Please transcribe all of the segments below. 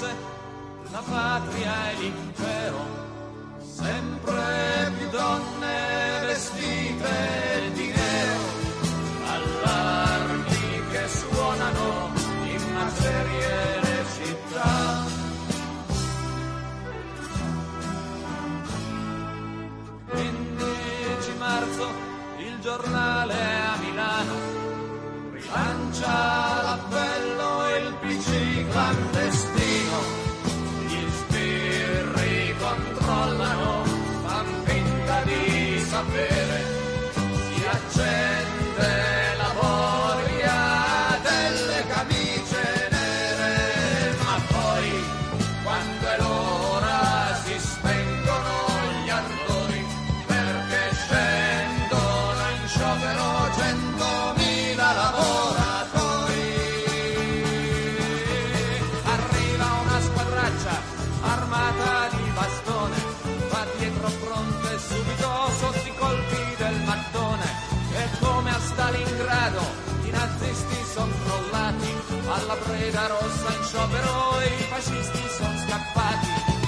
fosse una patria e l'impero, sempre più donne vestite di nero, allarmi che suonano in macerie le città. 15 marzo il giornale a Milano rilancia l'appello e il PC clandestino, gli sbirri controllano, fan finta di sapere, si accende la boria delle camicie nere, ma poi quando è l'ora si spengono gli ardori, perché scendono in sciopero 100.000 lavoratori. Arriva una squadraccia armata di bastone, va dietro fronte subito sotto i colpi del mattone, e come a Stalingrado i nazisti sono crollati, alla Breda Rossa in sciopero e i fascisti sono scappati.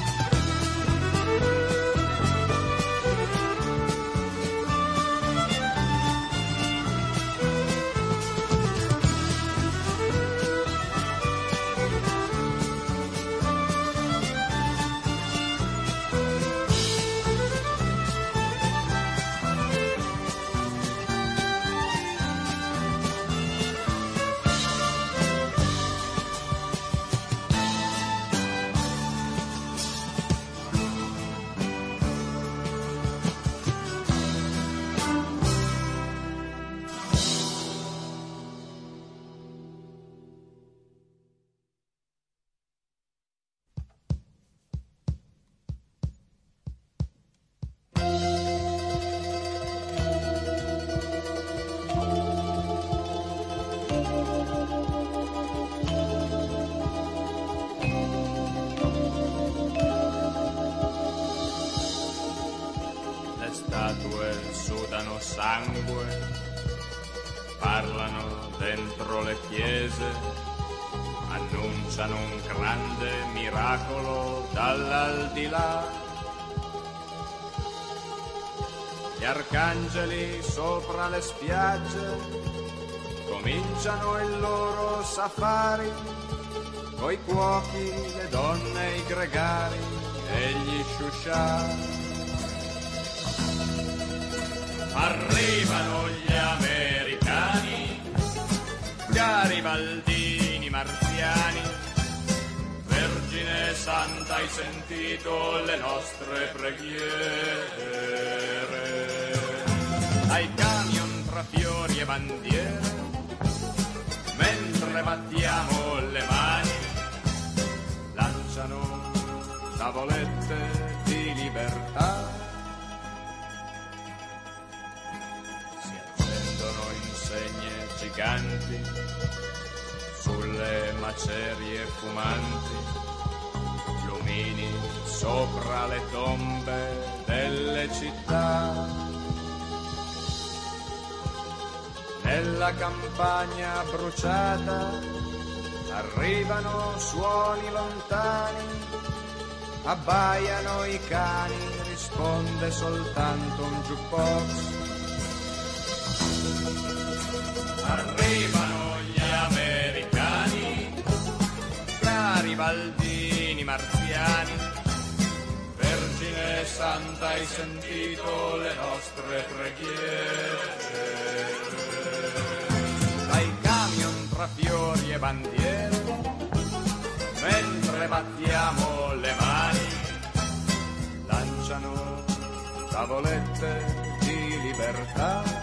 Sudano sangue, parlano dentro le chiese, annunciano un grande miracolo dall'aldilà. Gli arcangeli sopra le spiagge cominciano il loro safari, coi cuochi, le donne, i gregari e gli sciuscià. Arrivano gli americani, garibaldini, marziani. Vergine Santa, hai sentito le nostre preghiere? Ai camion tra fiori e bandiere, mentre battiamo le mani, lanciano tavolette di libertà. Insegne giganti sulle macerie fumanti, lumini sopra le tombe delle città. Nella campagna bruciata arrivano suoni lontani, abbaiano i cani, risponde soltanto un jukebox. Arrivano gli americani, garibaldini, marziani. Vergine Santa, hai sentito le nostre preghiere? Dai camion tra fiori e bandiere, mentre battiamo le mani, lanciano tavolette di libertà.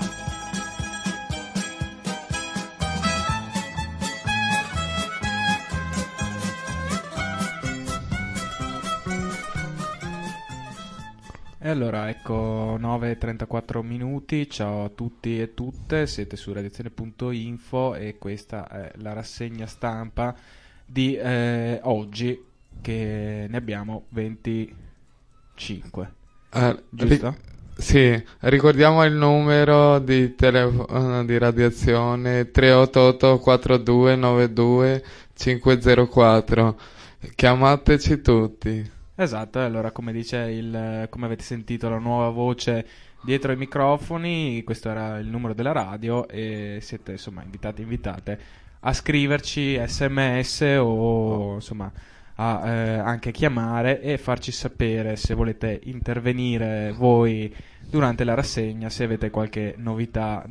E allora ecco 9:34 minuti, ciao a tutti e tutte, siete su redazione.info e questa è la rassegna stampa di oggi, che ne abbiamo 25, giusto? Sì, ricordiamo il numero di telefono di radiazione 388 4292 504. Chiamateci tutti. Esatto, e allora come dice come avete sentito la nuova voce dietro ai microfoni, questo era il numero della radio e siete insomma invitate a scriverci SMS o insomma a anche chiamare e farci sapere se volete intervenire voi durante la rassegna, se avete qualche novità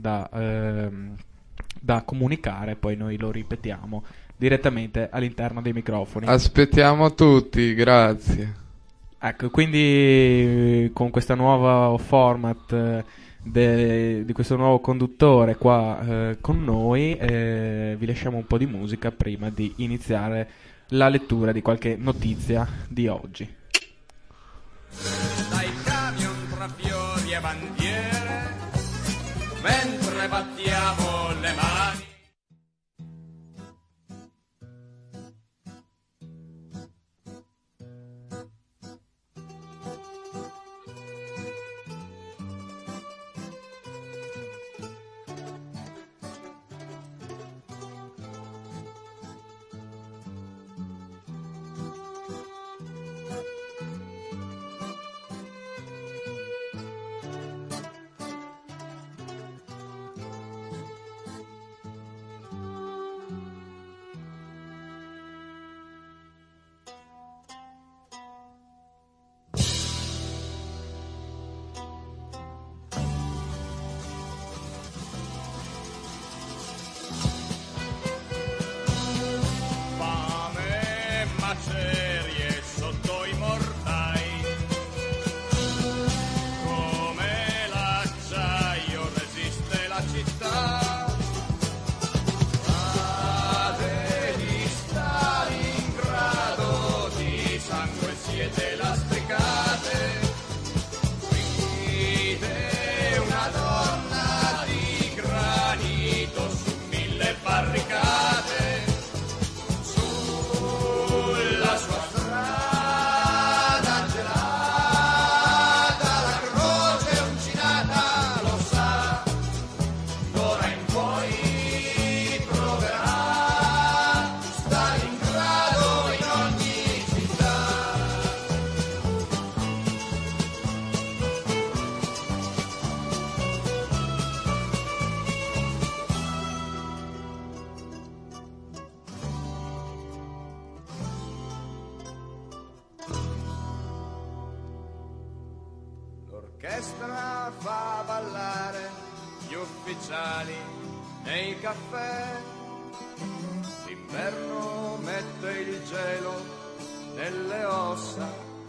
da comunicare, poi noi lo ripetiamo direttamente all'interno dei microfoni. Aspettiamo tutti, grazie. Ecco, quindi con questo nuovo format di questo nuovo conduttore qua con noi vi lasciamo un po' di musica prima di iniziare la lettura di qualche notizia di oggi. Dai camion tra fiori e bandiere, mentre battiamo le mani. L'orchestra fa ballare gli ufficiali nei caffè, l'inverno mette il gelo nelle ossa,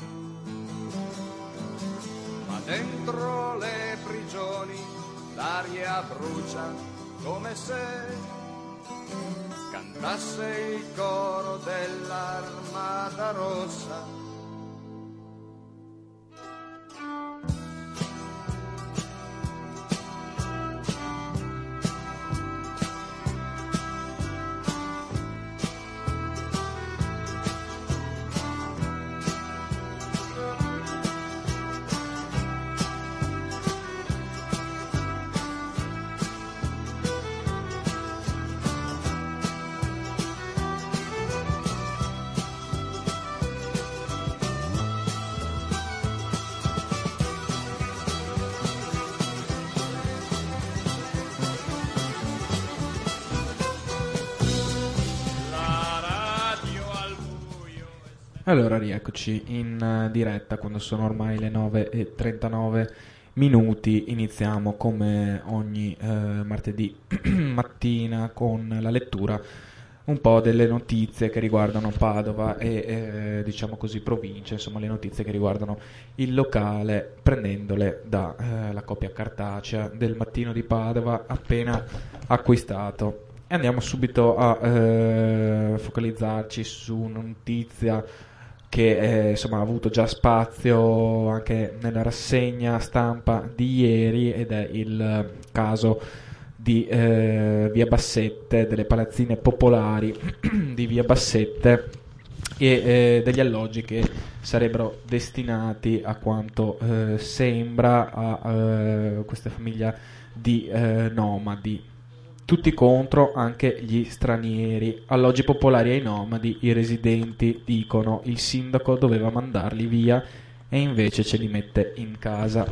ma dentro le prigioni l'aria brucia come se cantasse il coro dell'Armata Rossa. Allora, rieccoci in diretta quando sono ormai le 9:39 minuti. Iniziamo come ogni martedì mattina con la lettura un po' delle notizie che riguardano Padova e diciamo così provincia, insomma le notizie che riguardano il locale, prendendole dalla copia cartacea del Mattino di Padova appena acquistato. E andiamo subito a focalizzarci su una notizia che insomma ha avuto già spazio anche nella rassegna stampa di ieri, ed è il caso di Via Bassette, delle palazzine popolari di Via Bassette e degli alloggi che sarebbero destinati, a quanto sembra, a questa famiglia di nomadi. Tutti contro, anche gli stranieri. Alloggi popolari ai nomadi, i residenti dicono il sindaco doveva mandarli via e invece ce li mette in casa.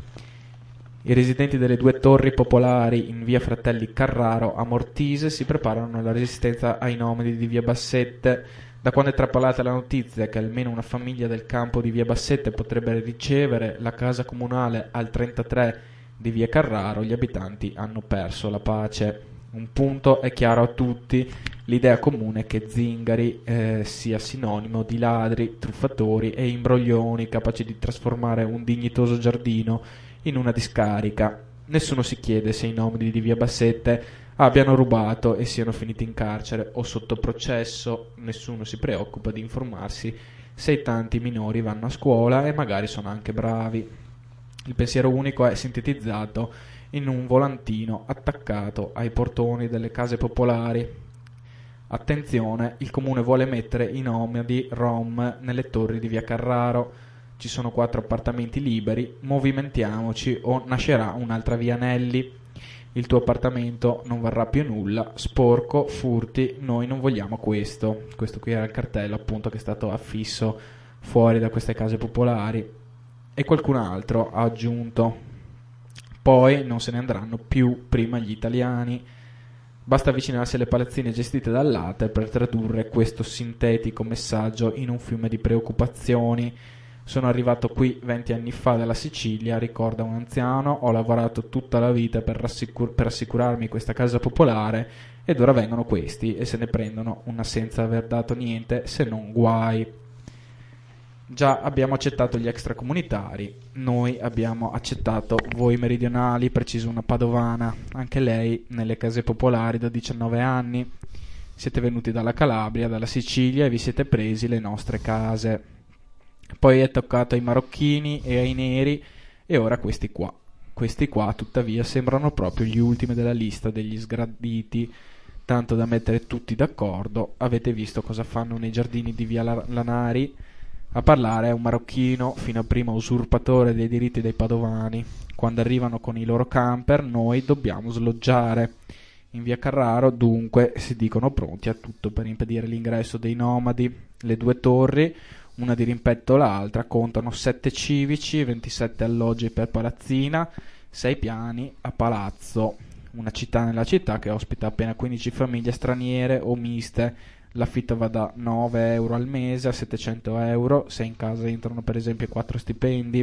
I residenti delle 2 torri popolari in via Fratelli Carraro a Mortise si preparano alla resistenza ai nomadi di via Bassette. Da quando è trapolata la notizia che almeno una famiglia del campo di via Bassette potrebbe ricevere la casa comunale al 33 di via Carraro, gli abitanti hanno perso la pace. Un punto è chiaro a tutti: l'idea comune è che Zingari sia sinonimo di ladri, truffatori e imbroglioni capaci di trasformare un dignitoso giardino in una discarica. Nessuno si chiede se i nomadi di via Bassette abbiano rubato e siano finiti in carcere o sotto processo. Nessuno si preoccupa di informarsi se i tanti minori vanno a scuola e magari sono anche bravi. Il pensiero unico è sintetizzato in un volantino attaccato ai portoni delle case popolari. Attenzione, il comune vuole mettere i nomadi rom nelle torri di via Carraro. Ci sono 4 appartamenti liberi, movimentiamoci o nascerà un'altra via Anelli. Il tuo appartamento non varrà più nulla, sporco, furti, noi non vogliamo questo. Questo qui era il cartello appunto che è stato affisso fuori da queste case popolari. E qualcun altro ha aggiunto: poi non se ne andranno più prima gli italiani. Basta avvicinarsi alle palazzine gestite dall'ATE per tradurre questo sintetico messaggio in un fiume di preoccupazioni. Sono arrivato qui 20 anni fa dalla Sicilia, ricorda un anziano, ho lavorato tutta la vita per assicurarmi questa casa popolare ed ora vengono questi e se ne prendono una senza aver dato niente se non guai. Già abbiamo accettato gli extracomunitari, noi abbiamo accettato voi meridionali, preciso una padovana, anche lei nelle case popolari da 19 anni. Siete venuti dalla Calabria, dalla Sicilia e vi siete presi le nostre case. Poi è toccato ai marocchini e ai neri e ora questi qua. Questi qua tuttavia sembrano proprio gli ultimi della lista degli sgraditi, tanto da mettere tutti d'accordo. Avete visto cosa fanno nei giardini di via Lanari? A parlare è un marocchino, fino a prima usurpatore dei diritti dei padovani. Quando arrivano con i loro camper, noi dobbiamo sloggiare. In via Carraro, dunque, si dicono pronti a tutto per impedire l'ingresso dei nomadi. Le 2 torri, una di rimpetto l'altra, contano 7 civici, 27 alloggi per palazzina, 6 piani a palazzo. Una città nella città che ospita appena 15 famiglie straniere o miste. L'affitto va da 9 euro al mese a 700 euro, se in casa entrano per esempio 4 stipendi.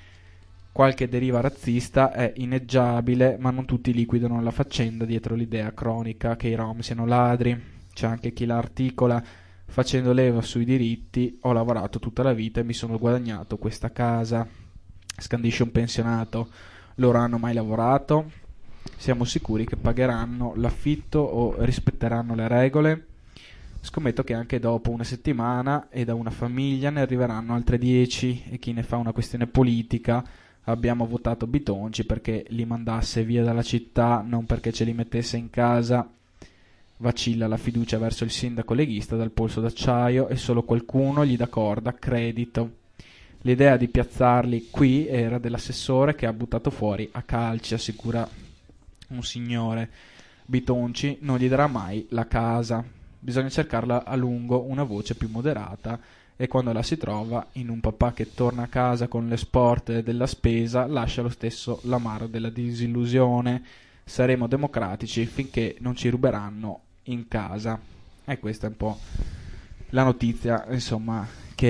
Qualche deriva razzista è inneggiabile, ma non tutti liquidano la faccenda dietro l'idea cronica che i rom siano ladri. C'è anche chi la articola facendo leva sui diritti: ho lavorato tutta la vita e mi sono guadagnato questa casa. Scandisce un pensionato: loro hanno mai lavorato? Siamo sicuri che pagheranno l'affitto o rispetteranno le regole? Scommetto che anche dopo una settimana e da una famiglia ne arriveranno altre 10 e chi ne fa una questione politica. Abbiamo votato Bitonci perché li mandasse via dalla città, non perché ce li mettesse in casa. Vacilla la fiducia verso il sindaco leghista dal polso d'acciaio e solo qualcuno gli dà corda, credito. L'idea di piazzarli qui era dell'assessore che ha buttato fuori a calci, assicura un signore. Bitonci non gli darà mai la casa. Bisogna cercarla a lungo una voce più moderata e quando la si trova, in un papà che torna a casa con le sporte della spesa, lascia lo stesso l'amaro della disillusione. Saremo democratici finché non ci ruberanno in casa. E questa è un po' la notizia, insomma,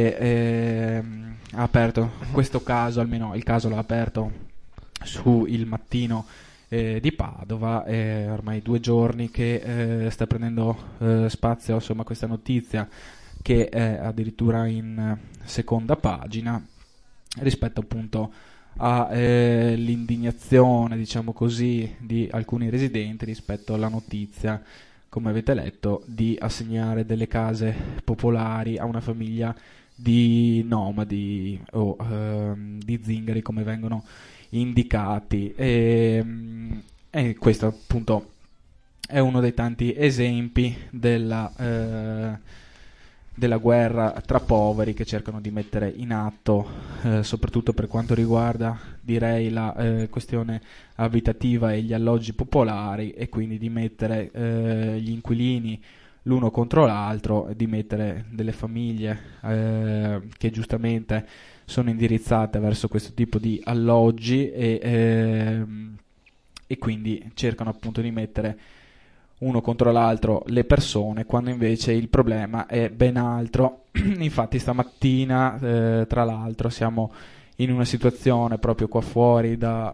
che ha aperto questo caso, almeno il caso l'ha aperto su Il Mattino di Padova. Ormai 2 giorni che sta prendendo spazio, insomma, questa notizia che è addirittura in seconda pagina rispetto appunto all'indignazione, diciamo così, di alcuni residenti rispetto alla notizia, come avete letto, di assegnare delle case popolari a una famiglia di nomadi o di zingari, come vengono indicati. E questo appunto è uno dei tanti esempi della della guerra tra poveri che cercano di mettere in atto, soprattutto per quanto riguarda, direi, la questione abitativa e gli alloggi popolari, e quindi di mettere gli inquilini l'uno contro l'altro, di mettere delle famiglie che giustamente sono indirizzate verso questo tipo di alloggi e quindi cercano appunto di mettere uno contro l'altro le persone, quando invece il problema è ben altro. Infatti stamattina, tra l'altro, siamo in una situazione proprio qua fuori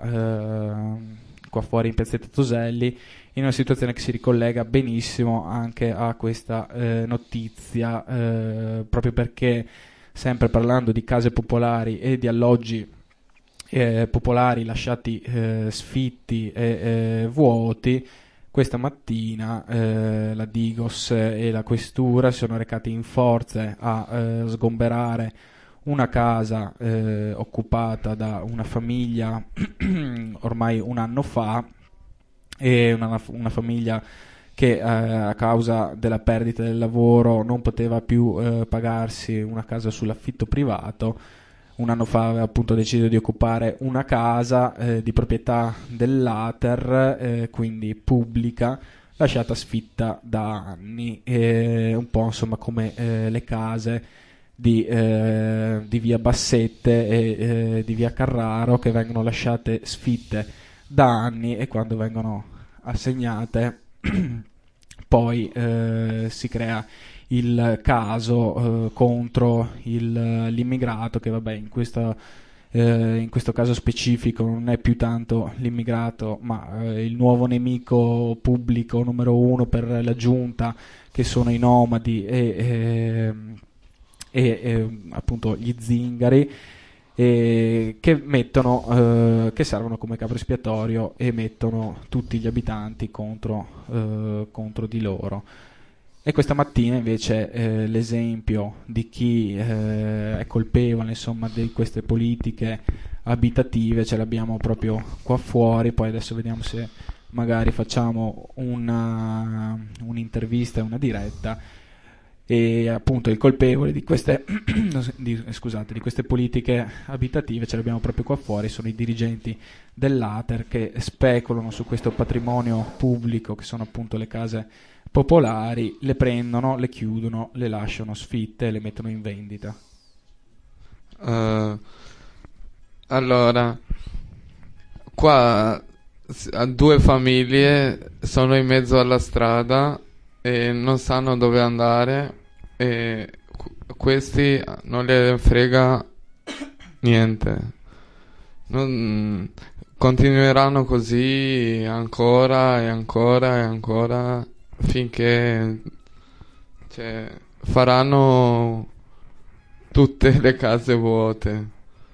in Piazzetta Toselli, in una situazione che si ricollega benissimo anche a questa notizia, proprio perché, sempre parlando di case popolari e di alloggi popolari lasciati sfitti e vuoti, questa mattina la Digos e la Questura si sono recati in forze a sgomberare una casa occupata da una famiglia ormai un anno fa, e una famiglia che a causa della perdita del lavoro non poteva più pagarsi una casa sull'affitto privato. Un anno fa aveva appunto deciso di occupare una casa di proprietà dell'Ater, quindi pubblica, lasciata sfitta da anni, un po' insomma come le case di via Bassette e di via Carraro, che vengono lasciate sfitte da anni, e quando vengono assegnate poi si crea il caso contro l'immigrato, che vabbè in questo caso specifico non è più tanto l'immigrato, ma il nuovo nemico pubblico numero uno per la giunta, che sono i nomadi e appunto gli zingari, che servono come capro espiatorio e mettono tutti gli abitanti contro di loro. E questa mattina invece l'esempio di chi è colpevole, insomma, di queste politiche abitative ce l'abbiamo proprio qua fuori. Poi adesso vediamo se magari facciamo un'intervista e una diretta. E appunto il colpevole di queste di queste politiche abitative ce l'abbiamo proprio qua fuori, sono i dirigenti dell'Ater, che speculano su questo patrimonio pubblico, che sono appunto le case popolari, le prendono, le chiudono, le lasciano sfitte e le mettono in vendita. Allora, qua due famiglie sono in mezzo alla strada e non sanno dove andare, e questi non le frega niente. Continueranno così ancora e ancora e ancora, finché faranno tutte le case vuote.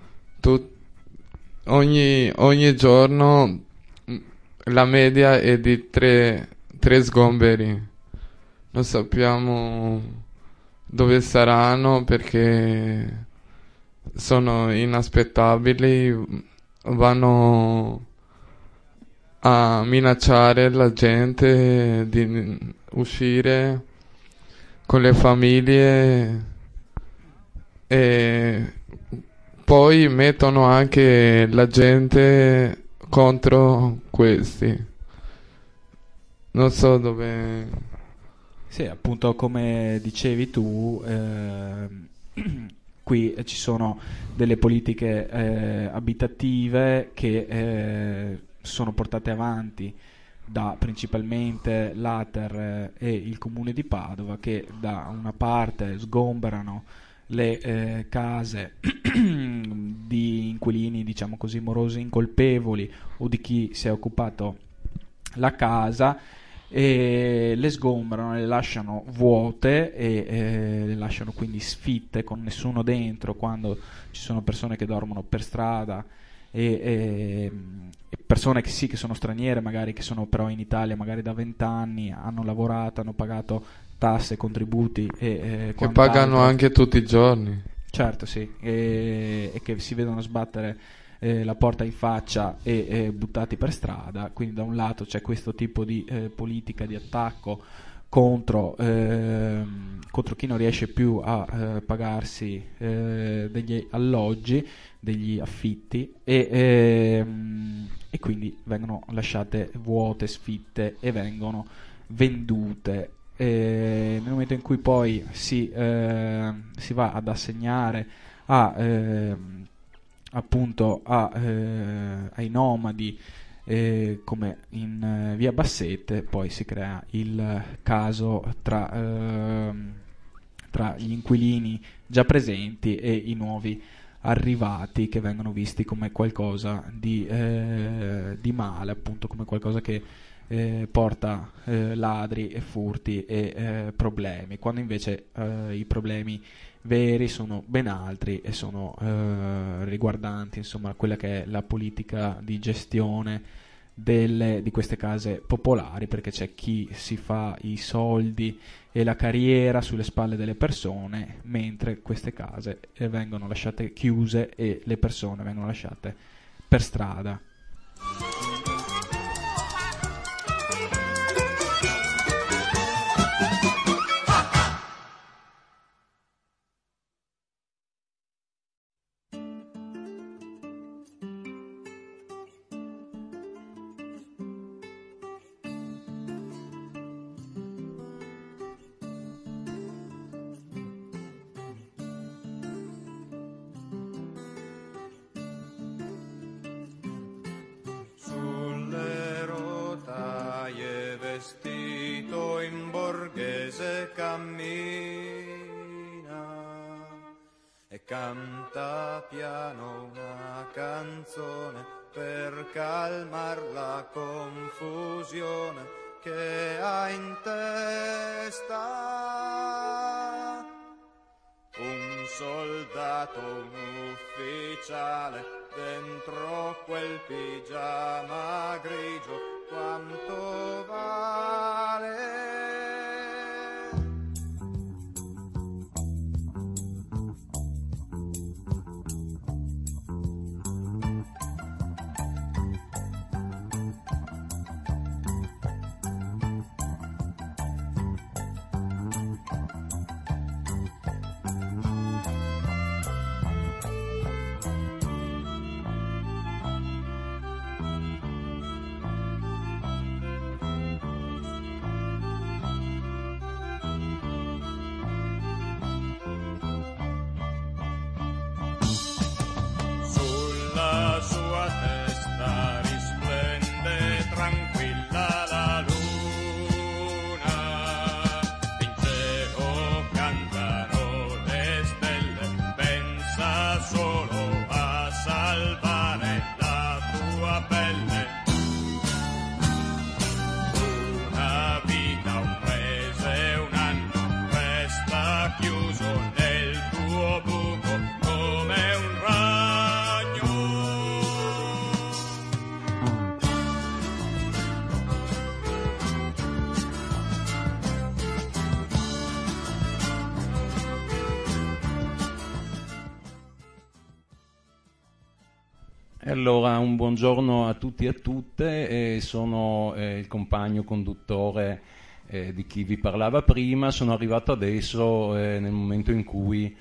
Ogni giorno la media è di tre sgomberi. Non sappiamo dove saranno, perché sono inaspettabili, vanno a minacciare la gente di uscire con le famiglie, e poi mettono anche la gente contro questi. Non so dove. Sì, appunto, come dicevi tu, qui ci sono delle politiche abitative che sono portate avanti da principalmente l'Ater e il comune di Padova, che da una parte sgomberano le case di inquilini, diciamo così, morosi incolpevoli, o di chi si è occupato la casa, e le sgombrano, le lasciano vuote e le lasciano quindi sfitte con nessuno dentro, quando ci sono persone che dormono per strada e persone che sì, che sono straniere, magari, che sono però in Italia magari da 20 anni, hanno lavorato, hanno pagato tasse, contributi e che pagano anche tutti i giorni. Certo, sì, e che si vedono sbattere la porta in faccia e buttati per strada. Quindi da un lato c'è questo tipo di politica di attacco contro chi non riesce più a pagarsi degli alloggi, degli affitti, e quindi vengono lasciate vuote, sfitte, e vengono vendute. Nel momento in cui poi si va ad assegnare appunto ai nomadi, come in via Bassette, poi si crea il caso tra gli inquilini già presenti e i nuovi arrivati, che vengono visti come qualcosa di male, appunto come qualcosa che porta ladri e furti e problemi, quando invece i problemi veri sono ben altri e sono riguardanti, insomma, quella che è la politica di gestione di queste case popolari, perché c'è chi si fa i soldi e la carriera sulle spalle delle persone, mentre queste case vengono lasciate chiuse e le persone vengono lasciate per strada. Vestito in borghese cammina e canta piano una canzone per calmar la confusione che ha in testa. Un soldato, un ufficiale, dentro quel pigiama grigio, quanto vale? Allora, un buongiorno a tutti e a tutte, sono il compagno conduttore di chi vi parlava prima. Sono arrivato adesso nel momento in cui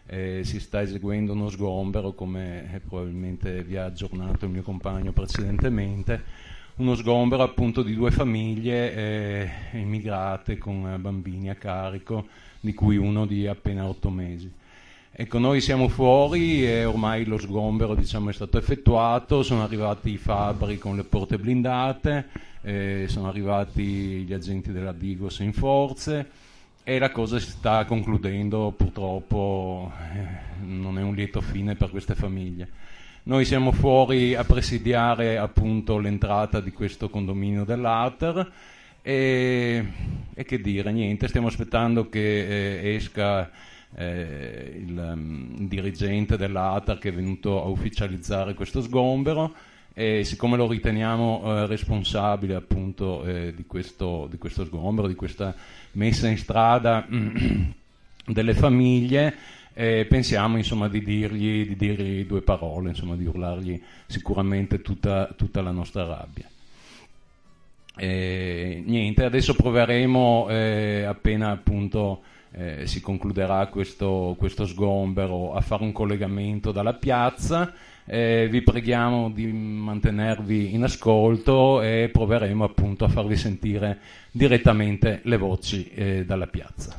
si sta eseguendo uno sgombero, come probabilmente vi ha aggiornato il mio compagno precedentemente, uno sgombero appunto di 2 famiglie immigrate con bambini a carico, di cui uno di appena 8 mesi. Ecco, noi siamo fuori e ormai lo sgombero, diciamo, è stato effettuato. Sono arrivati i fabbri con le porte blindate, sono arrivati gli agenti della Digos in forze e la cosa si sta concludendo. Purtroppo non è un lieto fine per queste famiglie. Noi siamo fuori a presidiare appunto l'entrata di questo condominio dell'Ater e che dire, niente, stiamo aspettando che esca il dirigente dell'ATAR che è venuto a ufficializzare questo sgombero, e siccome lo riteniamo responsabile appunto di questo sgombero, di questa messa in strada delle famiglie, pensiamo insomma di dirgli 2 parole, insomma di urlargli sicuramente tutta la nostra rabbia. Niente, adesso proveremo, appena appunto si concluderà questo sgombero, a fare un collegamento dalla piazza. Vi preghiamo di mantenervi in ascolto e proveremo appunto a farvi sentire direttamente le voci dalla piazza.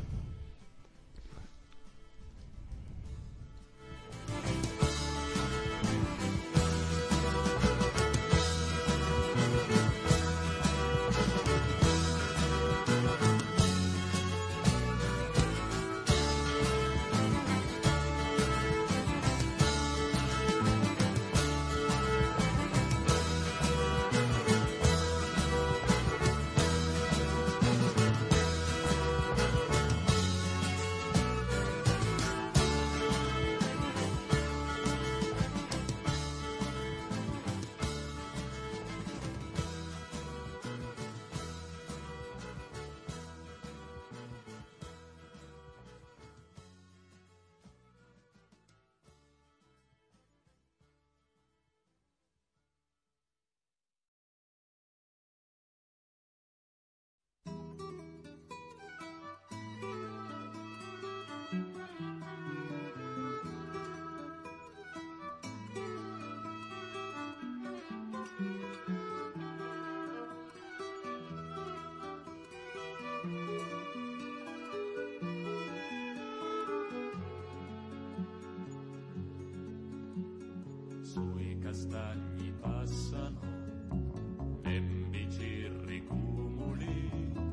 Sui castagni passano lembi cumuli,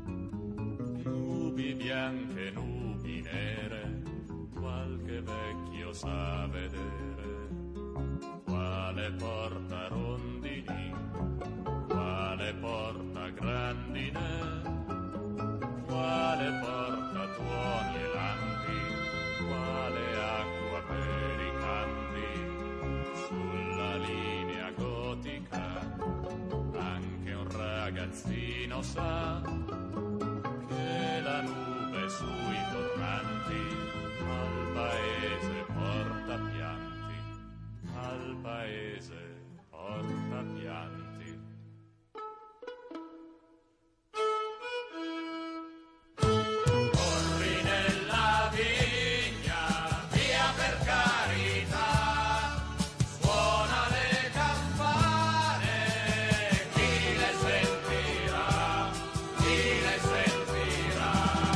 nubi bianche, nubi nere, qualche vecchio sa vedere. Quale porta rondini, quale porta grandine, quale porta tuoni e lampi, quale acqua per i campi. Sulla linea gotica anche un ragazzino sa che la nube sui torranti al paese porta pianti, al paese porta pianti. Corri nella vigna, via per carità, suona le campane, chi le sentirà, chi le sentirà.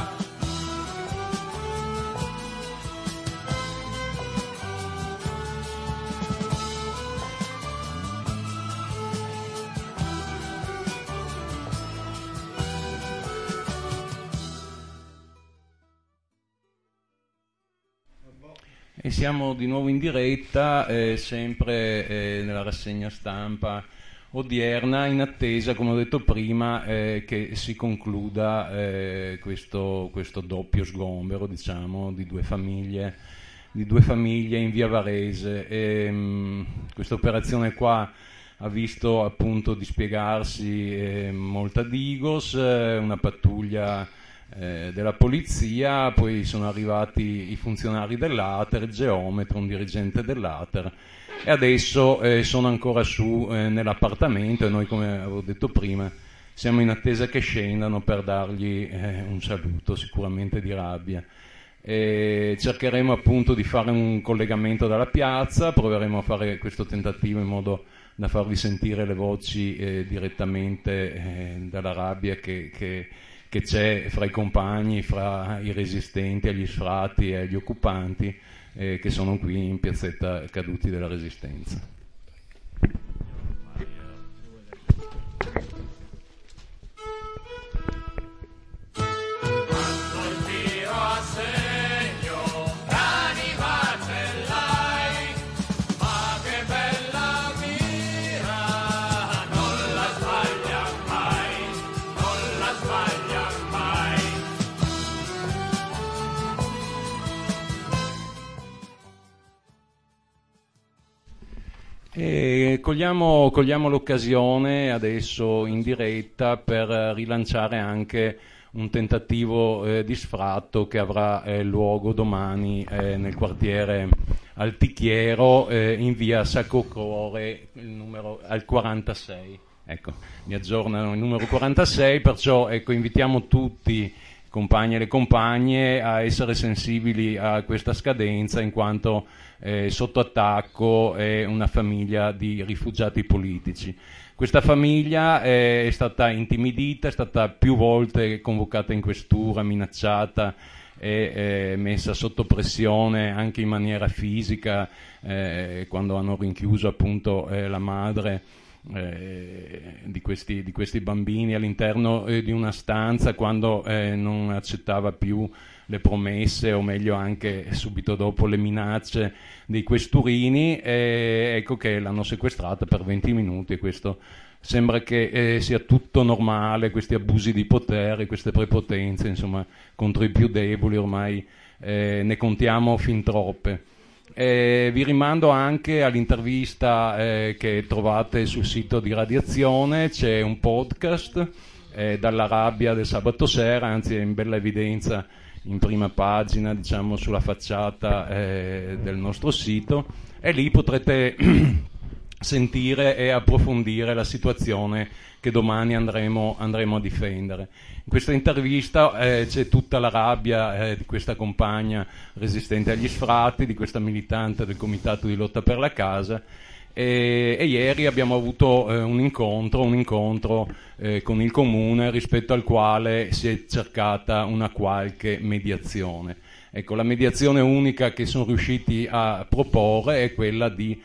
E siamo di nuovo in diretta, sempre nella rassegna stampa odierna, in attesa, come ho detto prima, che si concluda questo doppio sgombero, diciamo, di due famiglie in via Varese. Questa operazione qua ha visto appunto dispiegarsi molta Digos, una pattuglia della polizia, poi sono arrivati i funzionari dell'Ater, il geometra, un dirigente dell'Ater, e adesso sono ancora su nell'appartamento, e noi, come avevo detto prima, siamo in attesa che scendano per dargli un saluto, sicuramente di rabbia. Cercheremo appunto di fare un collegamento dalla piazza, proveremo a fare questo tentativo in modo da farvi sentire le voci direttamente dalla rabbia che c'è fra i compagni, fra i resistenti agli sfratti e agli occupanti che sono qui in piazzetta Caduti della Resistenza. E cogliamo l'occasione adesso in diretta per rilanciare anche un tentativo di sfratto che avrà luogo domani nel quartiere Altichiero, in via Sacro Cuore, il numero al 46. ecco, mi aggiornano il numero 46, perciò ecco, invitiamo tutti, compagni e le compagne, a essere sensibili a questa scadenza, in quanto sotto attacco è una famiglia di rifugiati politici. Questa famiglia è stata intimidita, è stata più volte convocata in questura, minacciata e messa sotto pressione anche in maniera fisica, quando hanno rinchiuso appunto la madre di questi bambini all'interno di una stanza, quando non accettava più le promesse, o meglio anche subito dopo le minacce dei questurini, ecco che l'hanno sequestrata per 20 minuti, e questo sembra che sia tutto normale, questi abusi di potere, queste prepotenze, insomma, contro i più deboli ormai ne contiamo fin troppe. Vi rimando anche all'intervista che trovate sul sito di Radiazione, c'è un podcast dalla rabbia del sabato sera, anzi è in bella evidenza in prima pagina, diciamo, sulla facciata del nostro sito, e lì potrete sentire e approfondire la situazione che domani andremo a difendere. In questa intervista c'è tutta la rabbia di questa compagna resistente agli sfratti, di questa militante del Comitato di lotta per la casa, e ieri abbiamo avuto un incontro con il Comune, rispetto al quale si è cercata una qualche mediazione. Ecco, la mediazione unica che sono riusciti a proporre è quella di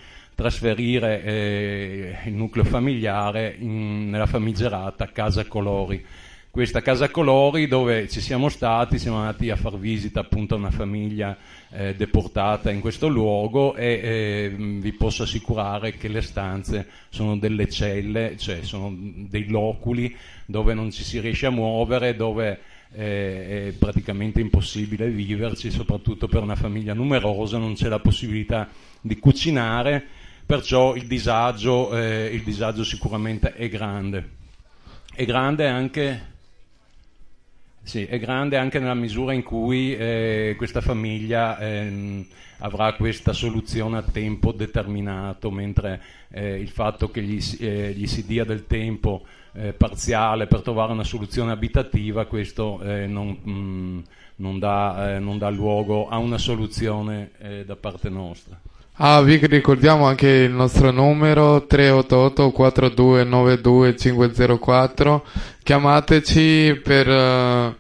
trasferire il nucleo familiare nella famigerata Casa Colori. Questa Casa Colori, dove siamo andati a far visita appunto a una famiglia deportata in questo luogo, e vi posso assicurare che le stanze sono delle celle, cioè sono dei loculi dove non ci si riesce a muovere, dove è praticamente impossibile viverci, soprattutto per una famiglia numerosa, non c'è la possibilità di cucinare, perciò il disagio sicuramente è grande. È grande anche nella misura in cui questa famiglia avrà questa soluzione a tempo determinato, mentre il fatto che gli si dia del tempo parziale per trovare una soluzione abitativa, questo non dà luogo a una soluzione da parte nostra. Vi ricordiamo anche il nostro numero 388 4292 504. Chiamateci per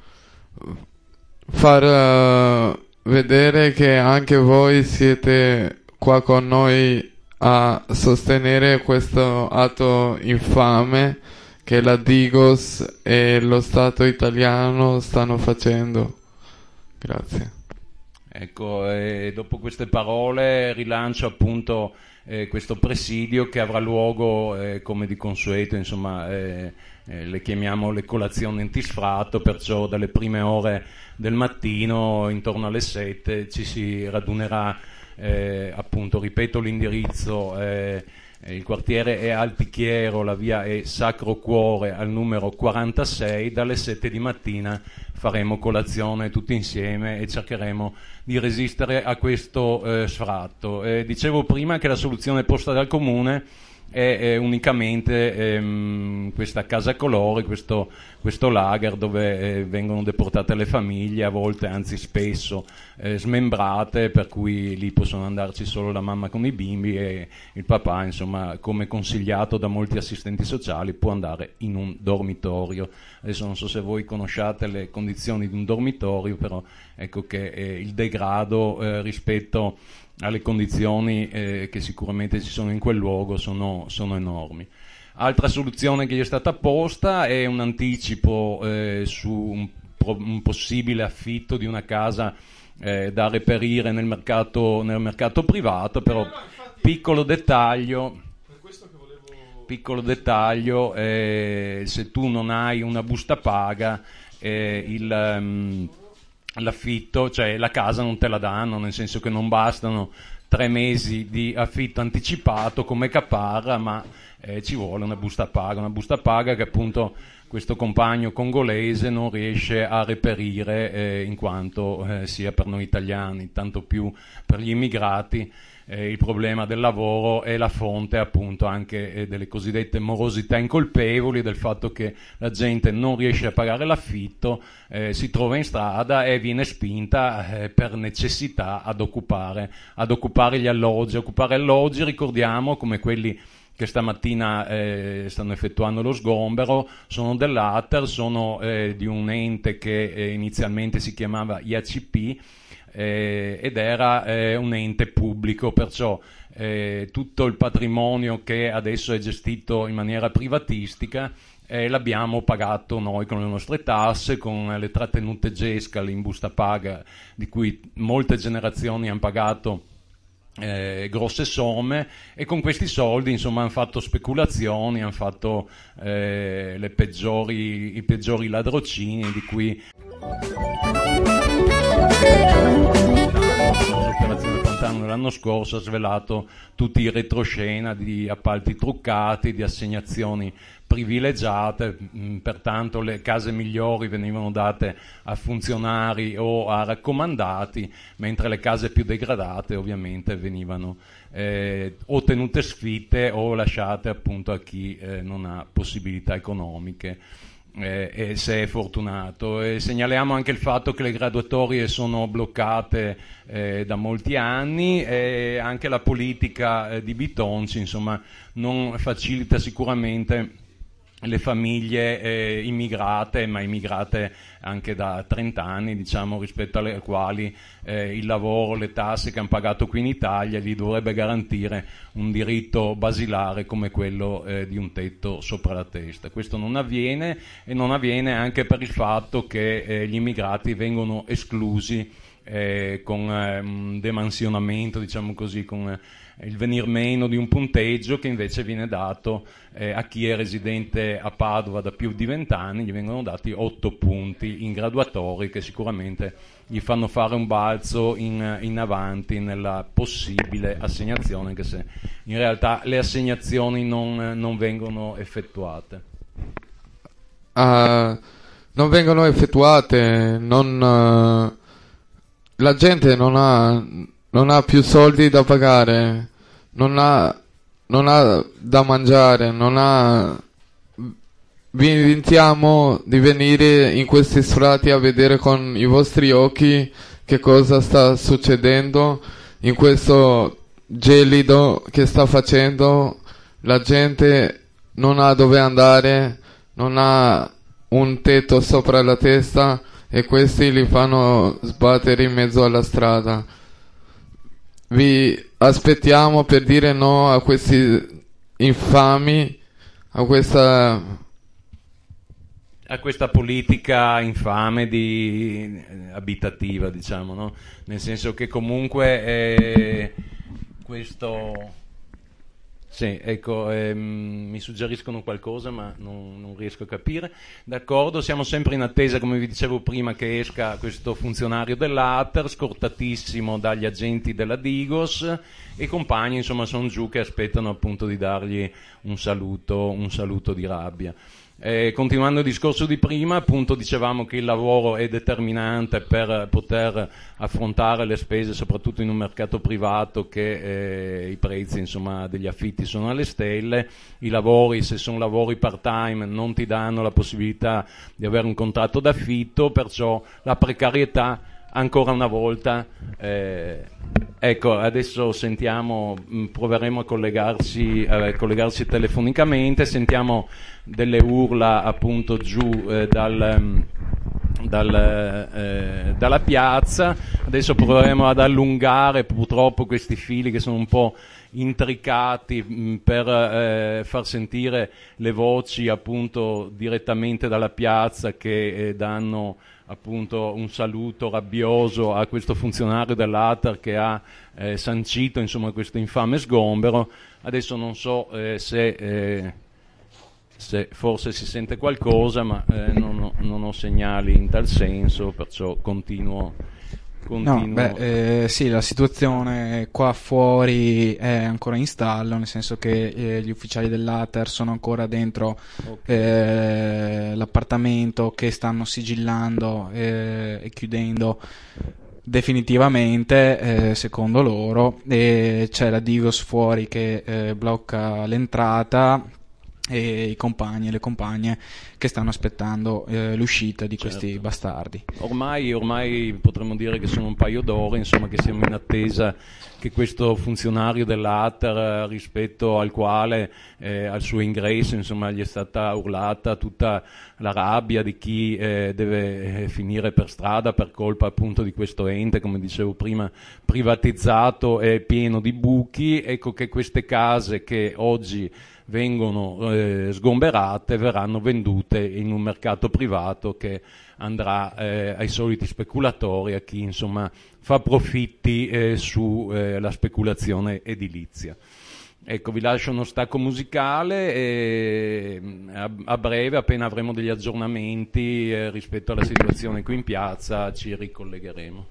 far vedere che anche voi siete qua con noi a sostenere questo atto infame che la Digos e lo Stato italiano stanno facendo. Grazie. Ecco, dopo queste parole rilancio appunto questo presidio che avrà luogo come di consueto, insomma, le chiamiamo le colazioni antisfratto, perciò dalle prime ore del mattino, intorno alle 7, ci si radunerà, appunto, ripeto l'indirizzo, il quartiere è Altichiero, la via è Sacro Cuore al numero 46, dalle 7 di mattina faremo colazione tutti insieme e cercheremo di resistere a questo sfratto. Dicevo prima che la soluzione posta dal Comune è unicamente questa Casa Colori, questo lager dove vengono deportate le famiglie, a volte, anzi spesso, smembrate, per cui lì possono andarci solo la mamma con i bimbi, e il papà, insomma, come consigliato da molti assistenti sociali, può andare in un dormitorio. Adesso non so se voi conosciate le condizioni di un dormitorio, però ecco che il degrado rispetto alle condizioni che sicuramente ci sono in quel luogo sono enormi. Altra soluzione che gli è stata posta è un anticipo su un possibile affitto di una casa da reperire nel mercato privato, però piccolo dettaglio, se tu non hai una busta paga, l'affitto, cioè la casa non te la danno, nel senso che non bastano 3 mesi di affitto anticipato come caparra, ma ci vuole una busta paga che appunto questo compagno congolese non riesce a reperire, in quanto sia per noi italiani, tanto più per gli immigrati, il problema del lavoro è la fonte appunto anche delle cosiddette morosità incolpevoli, del fatto che la gente non riesce a pagare l'affitto, si trova in strada e viene spinta per necessità ad occupare gli alloggi. Occupare alloggi, ricordiamo, come quelli che stamattina stanno effettuando lo sgombero, sono dell'ATER, sono di un ente che inizialmente si chiamava IACP, ed era un ente pubblico, perciò tutto il patrimonio che adesso è gestito in maniera privatistica l'abbiamo pagato noi con le nostre tasse, con le trattenute GESCAL in busta paga, di cui molte generazioni hanno pagato grosse somme, e con questi soldi insomma hanno fatto speculazioni, hanno fatto i peggiori ladrocini, di cui l'operazione Fontana l'anno scorso ha svelato tutti i retroscena di appalti truccati, di assegnazioni privilegiate, pertanto le case migliori venivano date a funzionari o a raccomandati, mentre le case più degradate ovviamente venivano o tenute sfitte o lasciate appunto a chi non ha possibilità economiche. E se è fortunato. Segnaliamo anche il fatto che le graduatorie sono bloccate da molti anni, e anche la politica di Bitonci insomma non facilita sicuramente le famiglie immigrate, ma immigrate anche da 30 anni, diciamo, rispetto alle quali il lavoro, le tasse che hanno pagato qui in Italia gli dovrebbe garantire un diritto basilare come quello di un tetto sopra la testa. Questo non avviene, e non avviene anche per il fatto che gli immigrati vengono esclusi con un demansionamento, diciamo così, con il venir meno di un punteggio che invece viene dato a chi è residente a Padova da più di 20 anni, gli vengono dati 8 punti in graduatori che sicuramente gli fanno fare un balzo in avanti nella possibile assegnazione, anche se in realtà le assegnazioni non vengono effettuate. Non vengono effettuate, la gente non ha più soldi da pagare, non ha da mangiare, vi invitiamo di venire in questi strati a vedere con i vostri occhi che cosa sta succedendo in questo gelido che sta facendo. La gente non ha dove andare, non ha un tetto sopra la testa, e questi li fanno sbattere in mezzo alla strada. Vi aspettiamo per dire no a questi infami, a questa politica infame abitativa, diciamo, no? Nel senso che comunque questo... Sì, ecco, mi suggeriscono qualcosa ma non riesco a capire. D'accordo, siamo sempre in attesa, come vi dicevo prima, che esca questo funzionario dell'ATER, scortatissimo dagli agenti della Digos, e i compagni insomma sono giù che aspettano appunto di dargli un saluto di rabbia. Continuando il discorso di prima, appunto dicevamo che il lavoro è determinante per poter affrontare le spese, soprattutto in un mercato privato che i prezzi insomma degli affitti sono alle stelle. I lavori, se sono lavori part-time, non ti danno la possibilità di avere un contratto d'affitto, perciò la precarietà ancora una volta. Ecco, adesso sentiamo, proveremo a collegarci telefonicamente, sentiamo delle urla appunto giù dalla piazza. Adesso proveremo ad allungare purtroppo questi fili che sono un po' intricati per far sentire le voci appunto direttamente dalla piazza che danno appunto un saluto rabbioso a questo funzionario dell'ATER che ha sancito insomma questo infame sgombero. Adesso non so se forse si sente qualcosa, ma non ho segnali in tal senso, perciò continuo continuo. Sì, la situazione qua fuori è ancora in stallo, nel senso che gli ufficiali dell'Ater sono ancora dentro l'appartamento, che stanno sigillando e chiudendo definitivamente, secondo loro, e c'è la Digos fuori che blocca l'entrata, e i compagni e le compagne che stanno aspettando l'uscita di questi bastardi. Ormai potremmo dire che sono un paio d'ore, insomma, che siamo in attesa che questo funzionario dell'Ater, rispetto al quale al suo ingresso, insomma, gli è stata urlata tutta la rabbia di chi deve finire per strada per colpa appunto di questo ente, come dicevo prima, privatizzato e pieno di buchi. Ecco che queste case che oggi vengono sgomberate verranno vendute in un mercato privato che andrà ai soliti speculatori, a chi insomma fa profitti sulla speculazione edilizia. Ecco, vi lascio uno stacco musicale e a breve, appena avremo degli aggiornamenti rispetto alla situazione qui in piazza, ci ricollegheremo.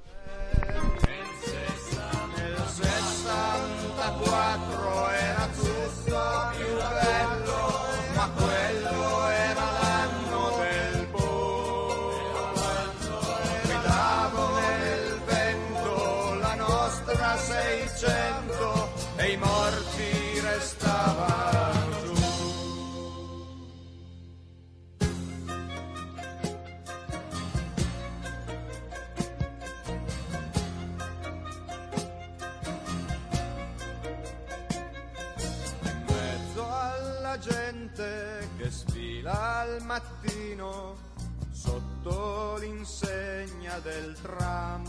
Nel 64 era tutto più bello, ma quello era l'anno del guidavo nel vento la nostra 600 e i morti restavano giù. Gente che sfila al mattino sotto l'insegna del tram,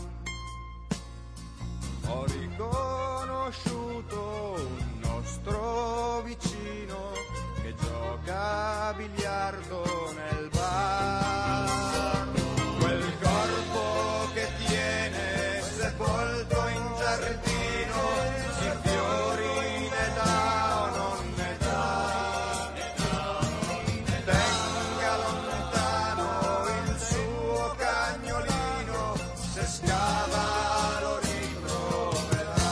ho riconosciuto un nostro vicino che gioca a biliardo nel bar, quel corpo che tiene sepolto in giardino, si fiori ne dà o non ne dà. Scava lo ritroverà.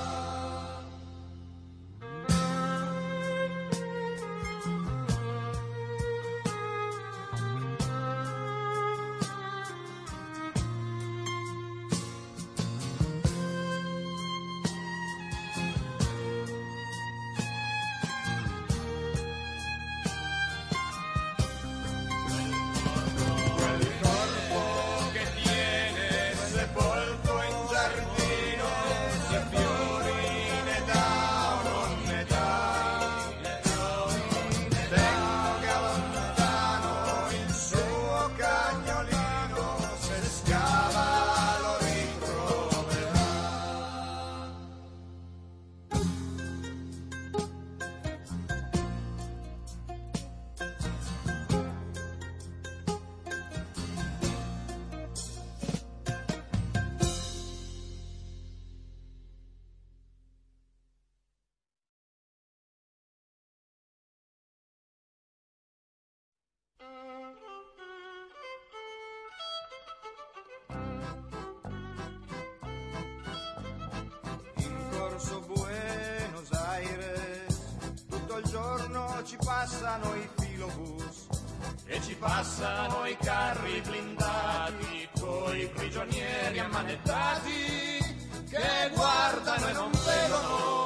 Buenos Aires, tutto il giorno ci passano i filobus e ci passano i carri blindati coi prigionieri ammanettati che guardano e non vedono.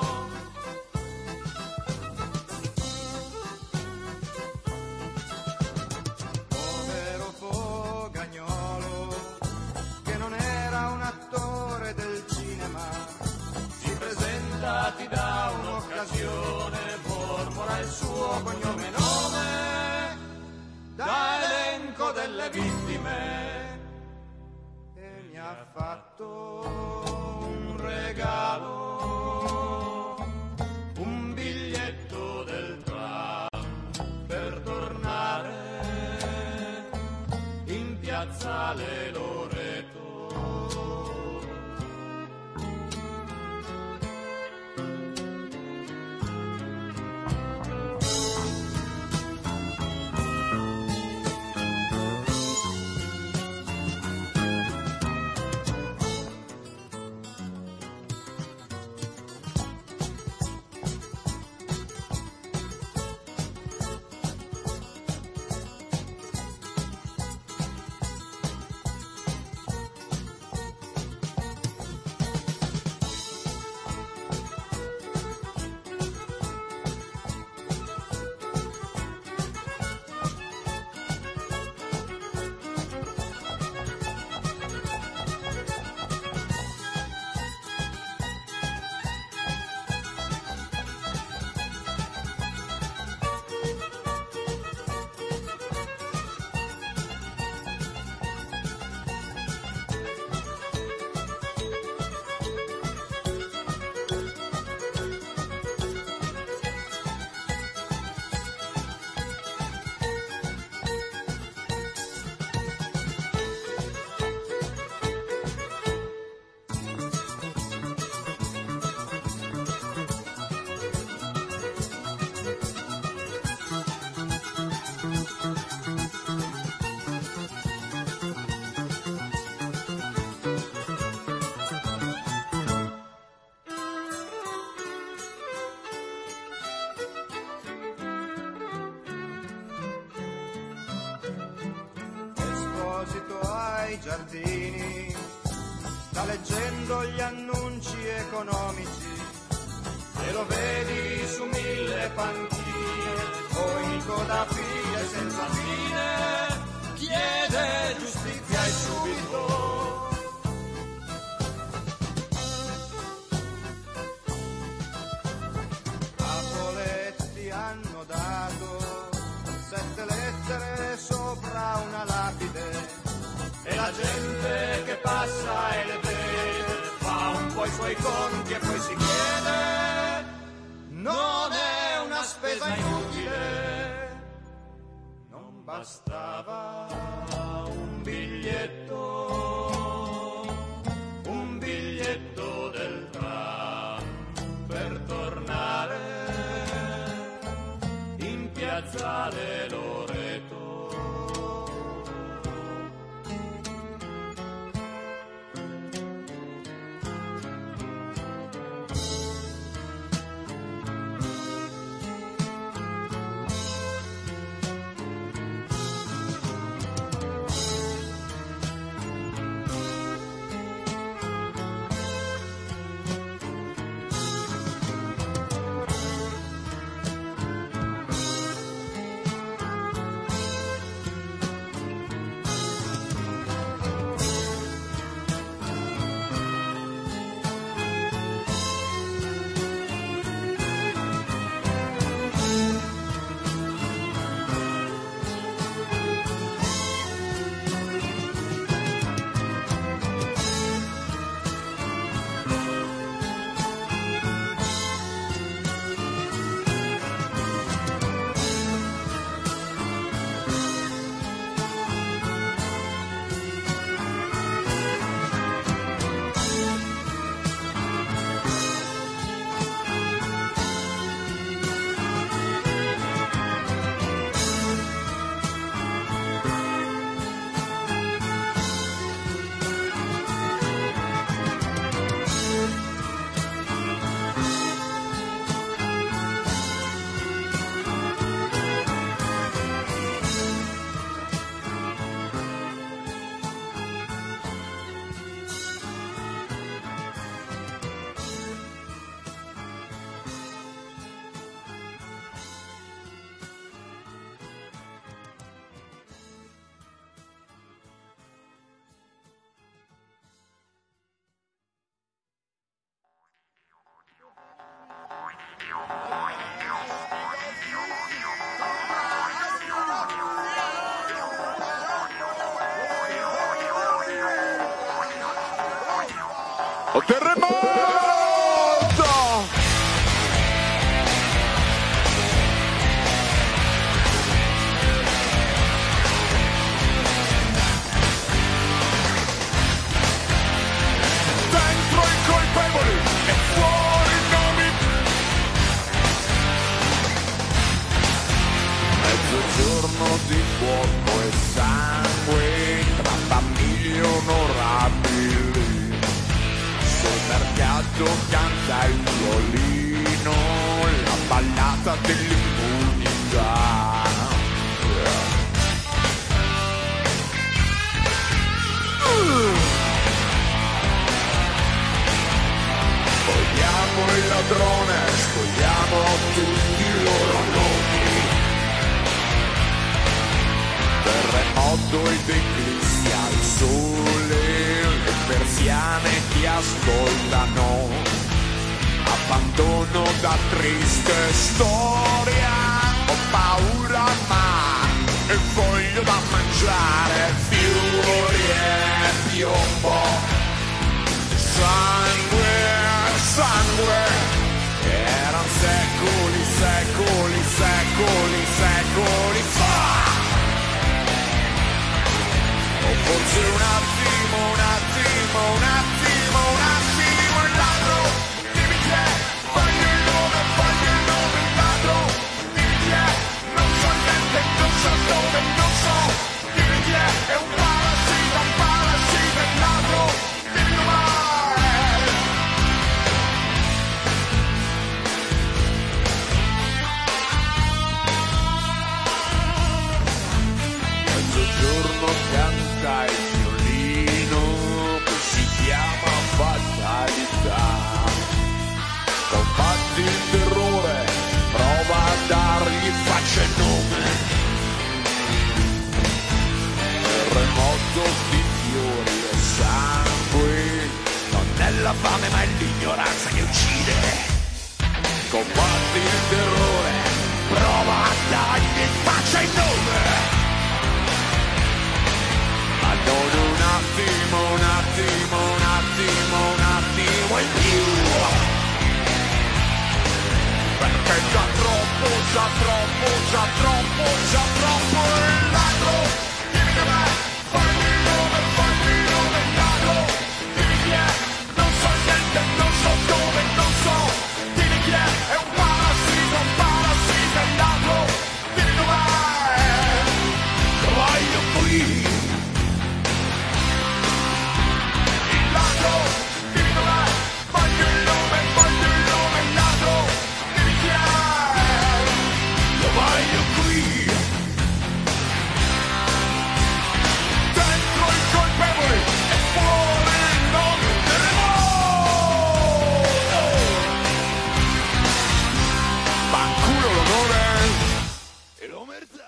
Povero Fogagnolo, che non era un attore del cinema, ti dà un'occasione, formula il suo cognome e nome, da elenco delle vittime, e mi ha fatto un regalo, un biglietto del tram per tornare in piazzale Loreto. proposito ai giardini, sta leggendo gli annunci economici e lo vedi su 1000 panchine o in coda file senza fine, chiede giustizia e subito. A Poletti hanno dato 7 lettere sopra una lapide e la gente che passa e le vede fa un po' i suoi conti e poi si chiede: non è una spesa inutile, non bastava un biglietto del tram per tornare in piazzale Loreto. Terremoto! Dentro i colpevoli e fuori i nomi. Mezzogiorno di fuoco e sangue tra famiglie onorabili. Sul mercato canta il violino, la ballata dell'impunità. Spogliamo il ladrone, spogliamo tutti i loro nomi. Terremoto ed eclissi al sole, le persiane ti ascoltano. Abbandono da triste storia, ho paura ma e voglio da mangiare. Fiori e piombo, sangue, sangue, erano secoli, secoli, secoli, secoli fa. O forse un attimo, un attimo, un attimo, un attimo, il ladro, dimmi chi è, voglio il nome, il ladro, dimmi chi è, non so niente, non so dove, non so, dimmi chi è un parassita, il ladro, dimmi mai. Mezzogiorno canta vestito di fiori e sangue. Non è la fame ma è l'ignoranza che uccide. Combatti il terrore, prova a dargli in faccia il nome. Ma non un attimo, un attimo, un attimo, un attimo in più. Perché già troppo, già troppo, già troppo, già troppo il ladro. Dimmi dov'è, fammi il nome, ladro. Dimmi chi è, non so niente, non so dove, non so. Dimmi chi è un parassita, il ladro. Dimmi dov'è, voglio qui. Il ladro, dimmi dov'è, voglio il nome, ladro. Dimmi chi è, lo voglio qui. Dentro i colpevoli e fuori non terremoto. Fanculo l'onore e l'omertà.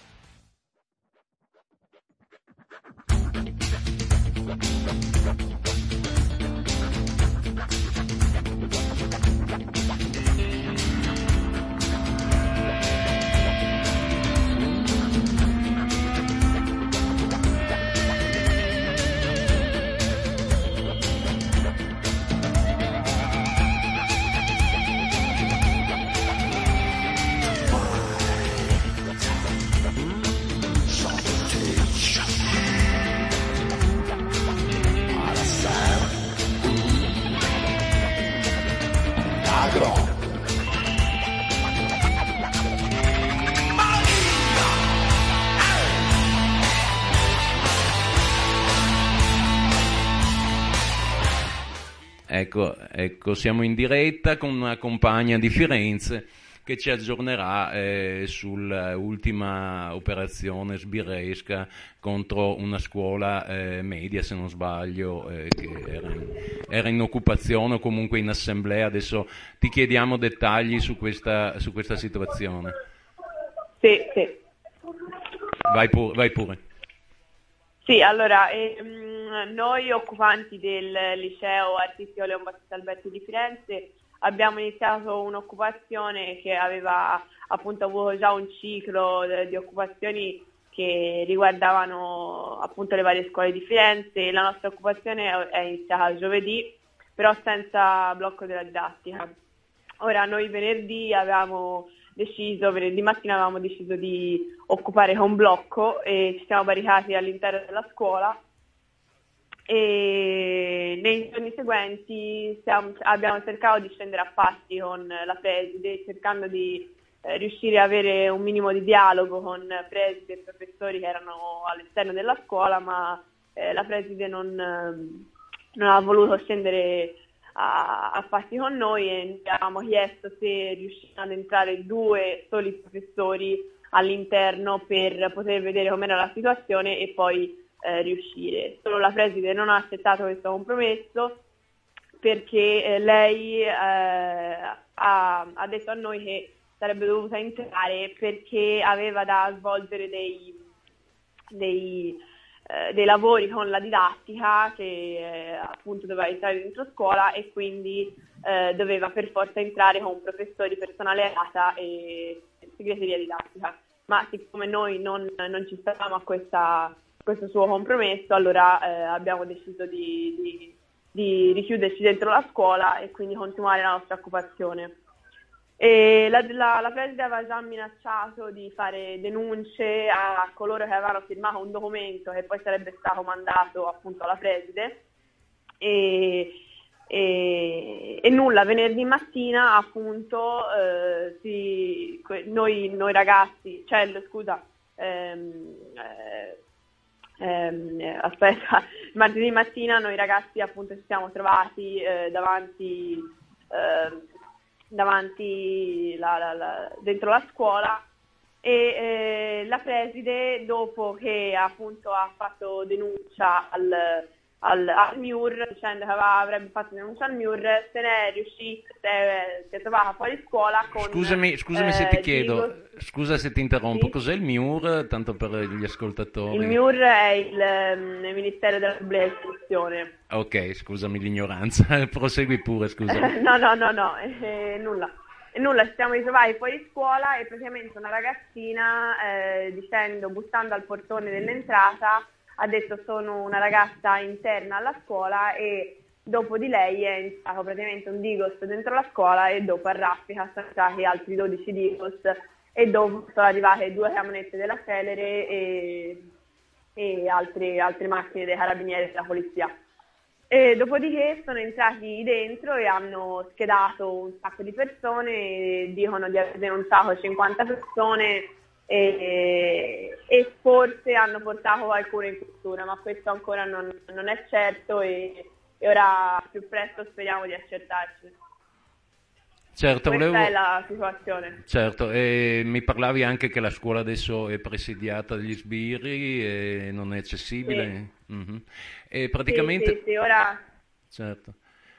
Ecco, siamo in diretta con una compagna di Firenze che ci aggiornerà sull'ultima operazione sbirresca contro una scuola media, se non sbaglio, che era in occupazione o comunque in assemblea. Adesso ti chiediamo dettagli su questa situazione. Sì. Vai pure. Sì, allora, noi occupanti del liceo artistico Leon Battista Alberti di Firenze abbiamo iniziato un'occupazione che aveva appunto avuto già un ciclo di occupazioni che riguardavano appunto le varie scuole di Firenze. La nostra occupazione è iniziata giovedì, però senza blocco della didattica. Ora noi venerdì mattina avevamo deciso di occupare con blocco e ci siamo barricati all'interno della scuola e nei giorni seguenti abbiamo cercato di scendere a patti con la preside, cercando di riuscire a avere un minimo di dialogo con preside e professori che erano all'esterno della scuola, ma la preside non ha voluto scendere a patti con noi e abbiamo chiesto se riuscivano ad entrare 2 soli professori all'interno per poter vedere com'era la situazione e poi riuscire. Solo la preside non ha accettato questo compromesso perché lei ha detto a noi che sarebbe dovuta entrare perché aveva da svolgere dei lavori con la didattica che appunto doveva entrare dentro scuola e quindi doveva per forza entrare con professori, personale ATA e segreteria didattica. Ma siccome noi non ci stavamo a questo suo compromesso, allora abbiamo deciso di richiuderci dentro la scuola e quindi continuare la nostra occupazione. E la preside aveva già minacciato di fare denunce a coloro che avevano firmato un documento che poi sarebbe stato mandato appunto alla preside e nulla. Venerdì mattina appunto noi ragazzi, martedì mattina noi ragazzi appunto ci siamo trovati davanti dentro la scuola e la preside, dopo che appunto ha fatto denuncia al MIUR dicendo che avrebbe fatto denuncia al MIUR, se ne è riuscita, si è trovata fuori scuola con Scusami se ti chiedo, Digos. scusa se ti interrompo, Sì. cos'è il MIUR, tanto per gli ascoltatori? Il MIUR è il Ministero della Pubblica Istruzione. Ok, scusami l'ignoranza, prosegui pure, scusa. No, nulla. E nulla, ci siamo ritrovati fuori scuola e praticamente una ragazzina bussando al portone dell'entrata, ha detto sono una ragazza interna alla scuola e dopo di lei è entrato praticamente un Digos dentro la scuola e dopo a raffica sono entrati altri 12 Digos e dopo sono arrivate 2 camionette della Celere e altre macchine dei carabinieri e della polizia. E dopodiché sono entrati dentro e hanno schedato un sacco di persone, dicono di aver denunciato 50 persone e forse hanno portato qualcuno in questura, ma questo ancora non è certo e ora più presto speriamo di accertarci. Certo, Questa è la situazione. Certo, e mi parlavi anche che la scuola adesso è presidiata dagli sbirri e non è accessibile. Sì. Mhm. E praticamente... Sì, ora... Certo.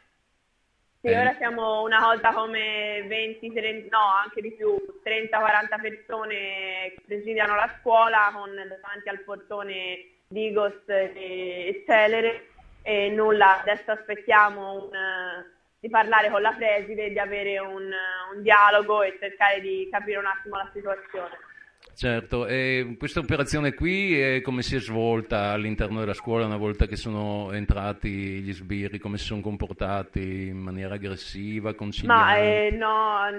Sì, ora siamo una volta come 20, 30, no, anche di più, 30-40 persone che presidiano la scuola con davanti al portone Digos e Celere e nulla, adesso aspettiamo di parlare con la preside, di avere un dialogo e cercare di capire un attimo la situazione. Certo, e questa operazione qui come si è svolta all'interno della scuola una volta che sono entrati gli sbirri, come si sono comportati in maniera aggressiva, conciliante? Ma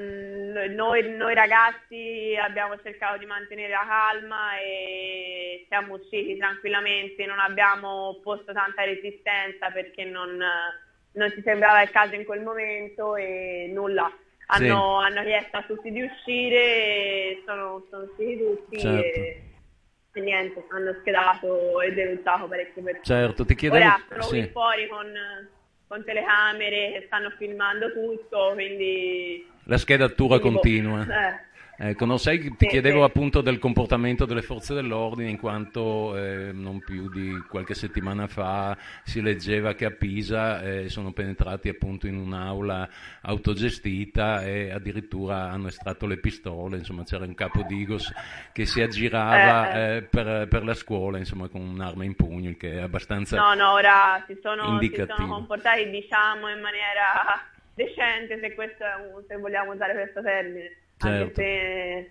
noi ragazzi abbiamo cercato di mantenere la calma e siamo usciti tranquillamente, non abbiamo posto tanta resistenza perché non ci sembrava il caso in quel momento e nulla. Hanno chiesto a tutti di uscire e sono usciti tutti Certo. e niente, hanno schedato e denunciato parecchie persone. Certo, ti chiedevo... Ora sono qui fuori con telecamere che stanno filmando tutto, quindi... La schedatura continua. Ecco, no, sai, ti chiedevo appunto del comportamento delle forze dell'ordine, in quanto non più di qualche settimana fa si leggeva che a Pisa sono penetrati appunto in un'aula autogestita e addirittura hanno estratto le pistole, insomma c'era un capo Digos che si aggirava per la scuola, insomma con un'arma in pugno, il che è abbastanza No, ora si sono comportati diciamo in maniera decente, se vogliamo usare questo termine. Certo. Anche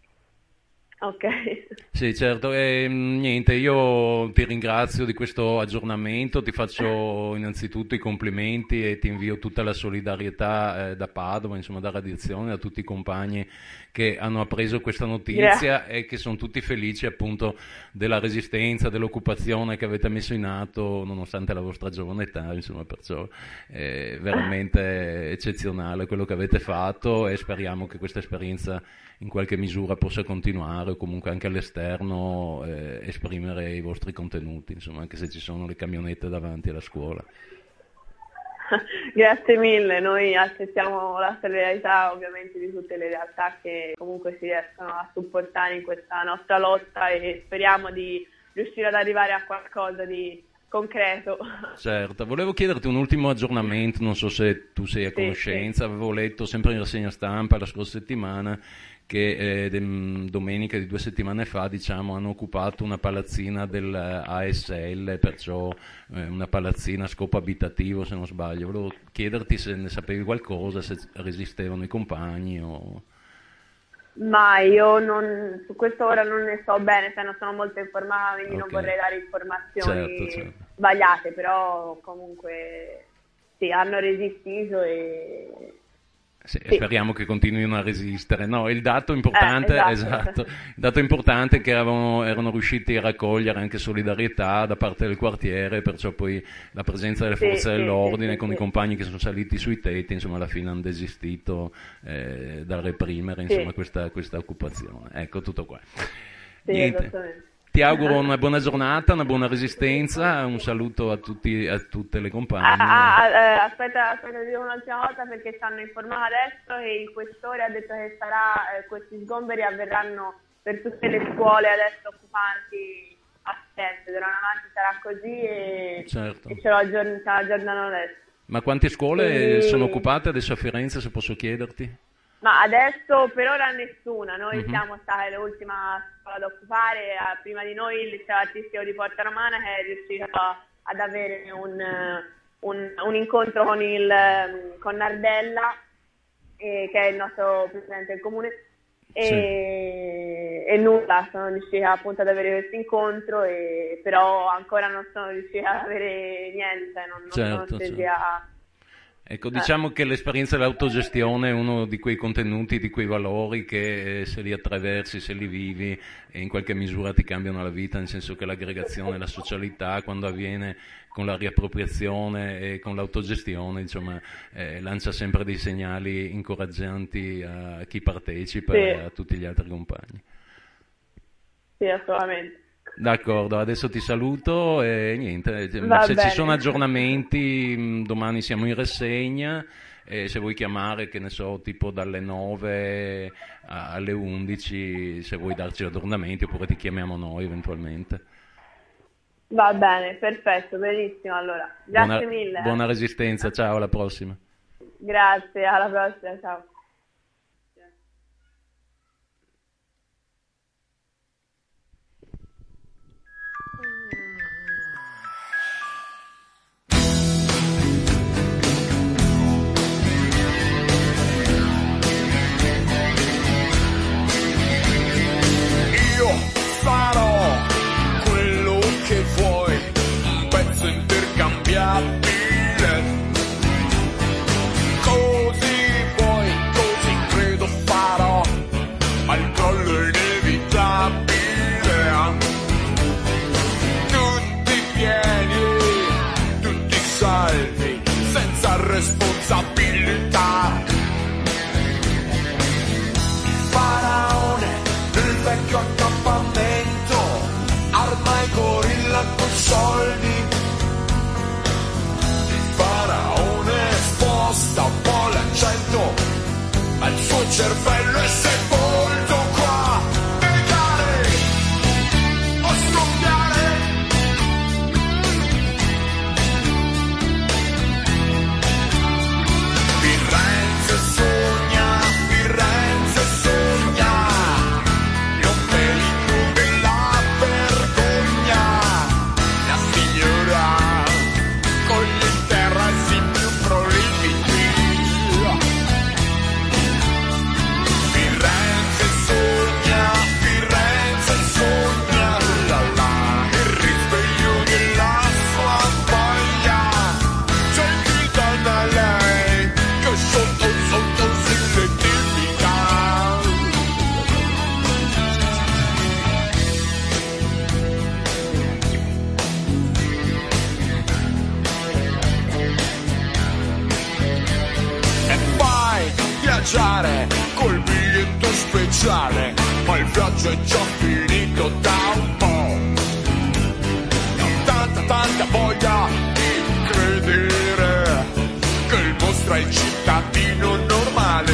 se... Ok. Sì, certo, e niente, io ti ringrazio di questo aggiornamento, ti faccio innanzitutto i complimenti e ti invio tutta la solidarietà da Padova, insomma da Radiazione, da tutti i compagni che hanno appreso questa notizia e che sono tutti felici appunto della resistenza, dell'occupazione che avete messo in atto nonostante la vostra giovane età, insomma, perciò è veramente eccezionale quello che avete fatto e speriamo che questa esperienza in qualche misura possa continuare o comunque anche all'esterno esprimere i vostri contenuti, insomma, anche se ci sono le camionette davanti alla scuola. Grazie mille, noi accettiamo la solidarietà ovviamente di tutte le realtà che comunque si riescono a supportare in questa nostra lotta e speriamo di riuscire ad arrivare a qualcosa di concreto. Certo, volevo chiederti un ultimo aggiornamento, non so se tu sei a conoscenza, avevo letto sempre in rassegna stampa la scorsa settimana che domenica di 2 settimane fa, diciamo, hanno occupato una palazzina dell'ASL, perciò una palazzina a scopo abitativo, se non sbaglio. Volevo chiederti se ne sapevi qualcosa, se resistevano i compagni o... Ma io su questo ora non ne so bene, non sono molto informata, quindi non vorrei dare informazioni sbagliate, però comunque sì, hanno resistito e... Sì, speriamo che continuino a resistere. No, il dato importante, esatto. Il dato importante è che erano riusciti a raccogliere anche solidarietà da parte del quartiere, perciò poi la presenza delle forze dell'ordine con i compagni che sono saliti sui tetti, insomma, alla fine hanno desistito dal reprimere insomma, questa occupazione. Ecco, tutto qua. Sì, niente. Esattamente. Ti auguro una buona giornata, una buona resistenza, un saluto a tutte le compagne. Aspetta, dico un'ultima volta perché ci hanno informato adesso che il questore ha detto che questi sgomberi avverranno per tutte le scuole adesso occupanti attente, da ora in avanti sarà così e, Certo. e ce lo aggiornano adesso. Ma quante scuole Quindi- sono occupate adesso a Firenze, se posso chiederti? Ma adesso per ora nessuna, noi Mhm. siamo state l'ultima scuola da occupare, prima di noi il liceo artistico di Porta Romana che è riuscito ad avere un incontro con Nardella, che è il nostro presidente del comune, e nulla, sono riusciti appunto ad avere questo incontro, però ancora non sono riusciti ad avere niente, non sono Certo, scesi certo. a... Ecco, diciamo che l'esperienza dell'autogestione è uno di quei contenuti, di quei valori che se li attraversi, se li vivi, in qualche misura ti cambiano la vita, nel senso che l'aggregazione, la socialità, quando avviene con la riappropriazione e con l'autogestione, insomma, lancia sempre dei segnali incoraggianti a chi partecipa Sì. e a tutti gli altri compagni. Sì, assolutamente. D'accordo, adesso ti saluto e niente, Va se bene. ci sono aggiornamenti, domani siamo in rassegna, e se vuoi chiamare, che ne so, tipo dalle 9 alle 11, se vuoi darci aggiornamenti, oppure ti chiamiamo noi eventualmente. Va bene, perfetto, benissimo allora. Grazie mille. Buona resistenza, ciao, alla prossima. Grazie, alla prossima, ciao. Io farò quello che vuoi, un pezzo intercambiabile. Così poi, così credo farò, ma il crollo è inevitabile. Tutti pieni, tutti salvi, senza responsabilità. Faraone nel vecchio accampamento, arma e gorilla con soldi. Il faraone sposta un po' l'accento, ma il suo cervello è sepolto qua. Negare o scoppiare. Firenze sogna, Firenze sogna, non pelino della vergogna, la signora con gli interessi più prolifici. Firenze sogna, la la, il risveglio della sua voglia. C'è chi dà lei che sotto sotto si identifica. E vai viaggiare col biglietto speciale, ma il viaggio è già finito da un po'. Tanta voglia di credere che il mostro è il cittadino normale.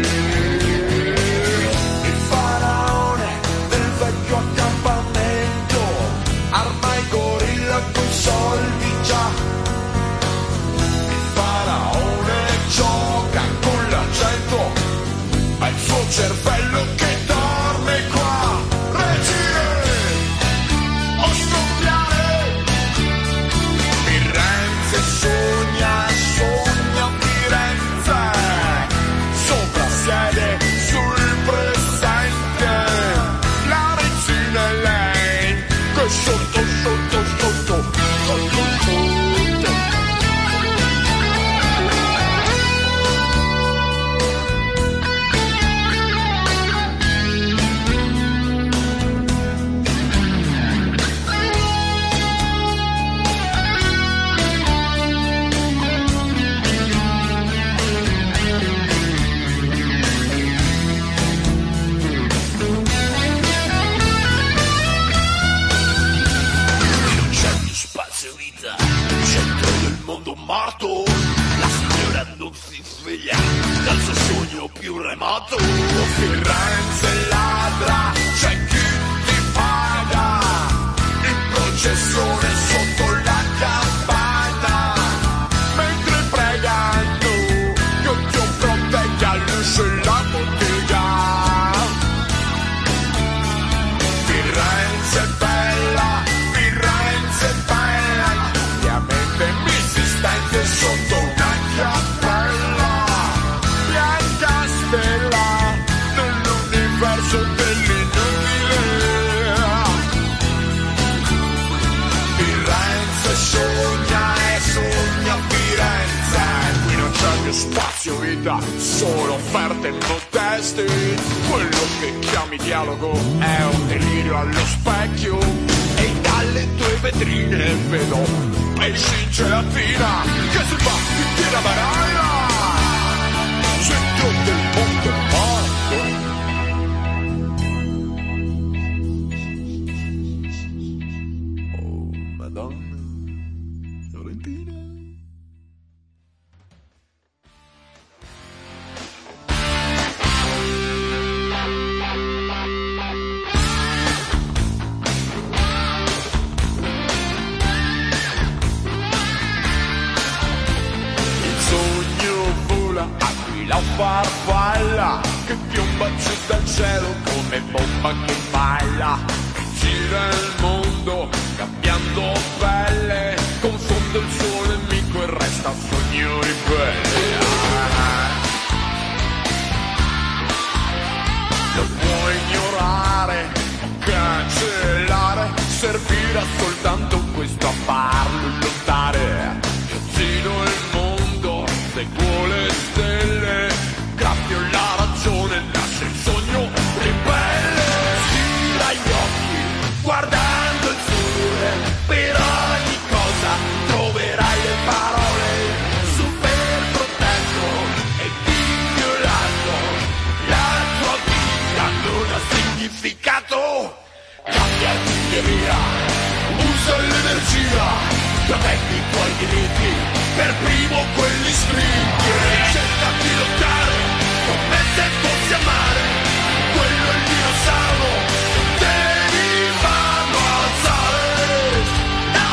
Il faraone del vecchio accampamento, arma e gorilla con soldi già. Il faraone gioca con l'accento, ma il suo cervello che dorme qua. Reggire o scoppiare. Firenze sogna, sogna Firenze, soprassiede sul presente. La regina è lei, che sotto sotto sotto sotto sotto. Non c'è più spazio vita, centro del mondo morto. La signora non si sveglia dal suo sogno più remoto. Firenze ladra, c'è chi ti paga. Il spazio vita, solo offerte modeste. Quello che chiami dialogo è un delirio allo specchio, e dalle tue vetrine vedo pesci in gelatina che sul di piena banana. Centro del mondo morto. Oh, Madonna Fiorentina. La farfalla che piomba giù dal cielo come bomba che balla, che gira il mondo cambiando pelle, confonde il suo nemico e resta sogno ribelle. Lo puoi ignorare, cancellare, servirà soltanto questo a farlo lottare. Giro il mondo, seguo le stelle, graffio la ragione, lascia il sogno ribelle. Gira gli occhi, guardando il sole, per ogni cosa troverai le parole. Super protetto e violato, la tua vita non ha significato. Cambia artiglieria, usa l'energia, protetti i tuoi diritti, per primo quelli scritti. Cerca di lottare come se fossi amare, quello è il dinosauro, devi farlo alzare. No!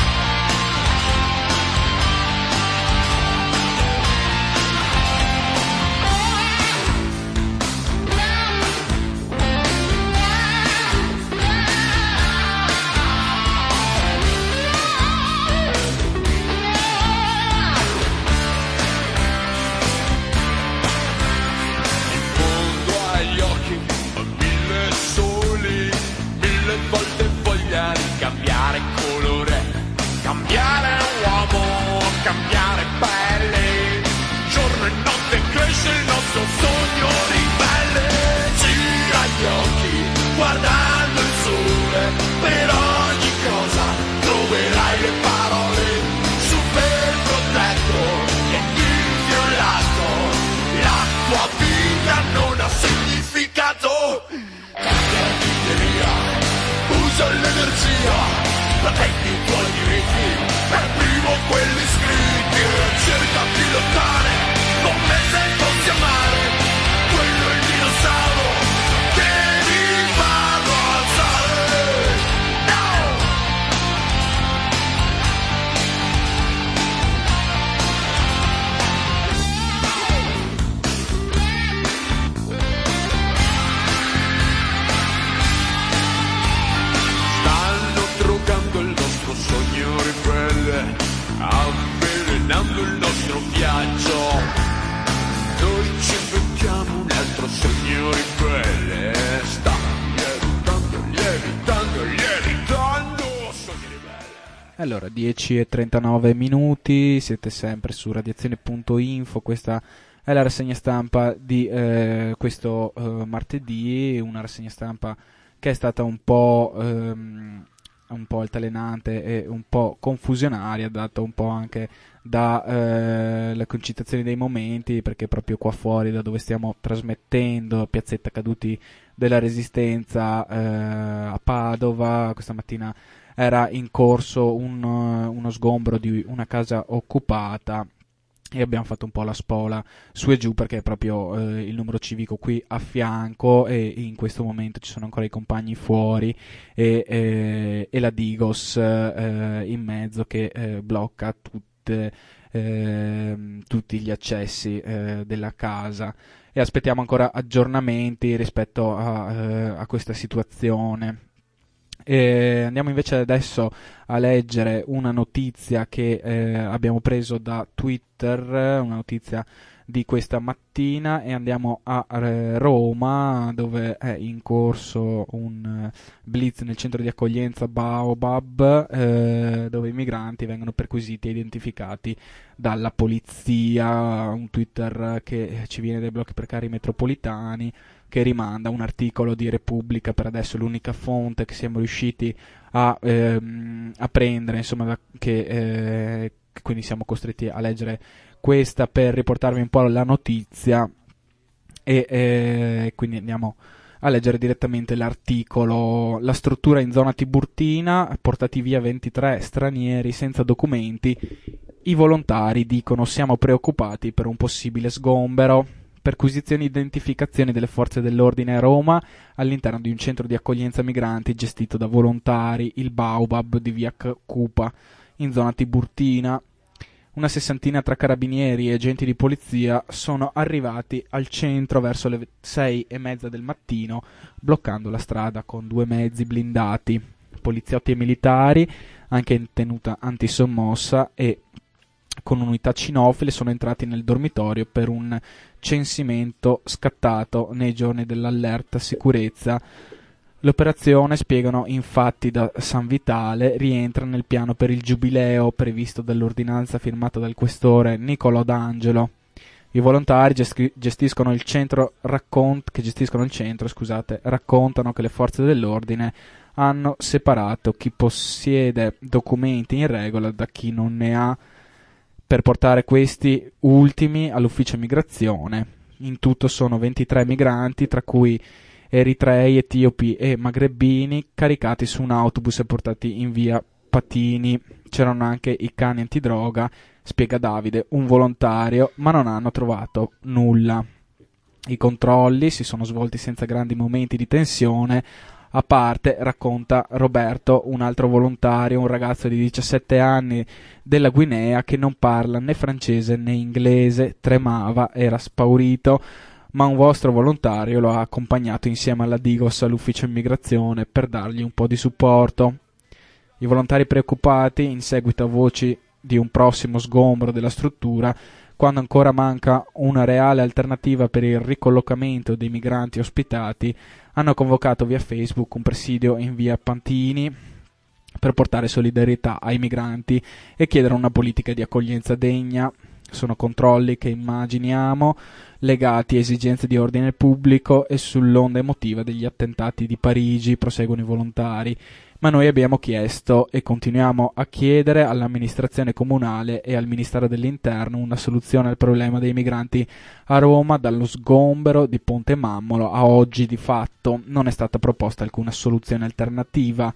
Volte voglia di cambiare colore, cambiare uomo, cambiare pelle. Giorno e notte cresce il nostro sogno ribelle. Gira gli occhi, guardando il sole, per ogni cosa troverai le parole. Super protetto e inviolato, la tua vita non ha significato. Usa l'energia, protetti i tuoi diritti, per primo quelli scritti. Cerca di lottare come se fossi amare, quello è il dinosauro, devi farlo alzare. No! Drogando il nostro sogno ribelle, avvelenando il nostro viaggio. Noi ci inventiamo un altro sogno ribelle. Sta lievitando, sogno ribelle. Allora, 10:39 minuti, siete sempre su radiazione.info, questa è la rassegna stampa di questo martedì, una rassegna stampa che è stata un po' altalenante e un po' confusionaria, dato un po' anche dalle concitazioni dei momenti, perché proprio qua fuori da dove stiamo trasmettendo, Piazzetta Caduti della Resistenza a Padova, questa mattina era in corso uno sgombro di una casa occupata e abbiamo fatto un po' la spola su e giù, perché è proprio il numero civico qui a fianco e in questo momento ci sono ancora i compagni fuori e la Digos in mezzo che blocca tutti gli accessi della casa, e aspettiamo ancora aggiornamenti rispetto a questa situazione. Andiamo invece adesso a leggere una notizia che abbiamo preso da Twitter, una notizia di questa mattina e andiamo a Roma, dove è in corso un blitz nel centro di accoglienza Baobab, dove i migranti vengono perquisiti e identificati dalla polizia. Un Twitter che ci viene dai blocchi precari metropolitani, che rimanda un articolo di Repubblica, per adesso l'unica fonte che siamo riusciti a prendere, insomma, quindi siamo costretti a leggere questa per riportarvi un po' la notizia, e quindi andiamo a leggere direttamente l'articolo. La struttura in zona Tiburtina, portati via 23 stranieri senza documenti, i volontari dicono siamo preoccupati per un possibile sgombero. Perquisizioni e identificazioni delle forze dell'ordine a Roma all'interno di un centro di accoglienza migranti gestito da volontari, il Baobab di via Cupa, in zona Tiburtina. Una sessantina tra carabinieri e agenti di polizia sono arrivati al centro verso le 6:30 del mattino, bloccando la strada con 2 mezzi blindati. Poliziotti e militari, anche in tenuta antisommossa e con unità cinofile, sono entrati nel dormitorio per un censimento scattato nei giorni dell'allerta sicurezza. L'operazione, spiegano infatti da San Vitale, rientra nel piano per il giubileo previsto dall'ordinanza firmata dal questore Nicolò D'Angelo. I volontari gestiscono il centro, raccontano che le forze dell'ordine hanno separato chi possiede documenti in regola da chi non ne ha, per portare questi ultimi all'ufficio immigrazione. In tutto sono 23 migranti, tra cui eritrei, etiopi e magrebini, caricati su un autobus e portati in via Patini. C'erano anche i cani antidroga, spiega Davide, un volontario, ma non hanno trovato nulla. I controlli si sono svolti senza grandi momenti di tensione, a parte, racconta Roberto, un altro volontario, un ragazzo di 17 anni della Guinea che non parla né francese né inglese, tremava, era spaurito, ma un vostro volontario lo ha accompagnato insieme alla Digos all'ufficio immigrazione per dargli un po' di supporto. I volontari preoccupati, in seguito a voci di un prossimo sgombero della struttura, quando ancora manca una reale alternativa per il ricollocamento dei migranti ospitati, hanno convocato via Facebook un presidio in via Pantini per portare solidarietà ai migranti e chiedere una politica di accoglienza degna. Sono controlli che immaginiamo legati a esigenze di ordine pubblico e sull'onda emotiva degli attentati di Parigi, proseguono i volontari. Ma noi abbiamo chiesto e continuiamo a chiedere all'amministrazione comunale e al Ministero dell'Interno una soluzione al problema dei migranti a Roma. Dallo sgombero di Ponte Mammolo a oggi di fatto non è stata proposta alcuna soluzione alternativa.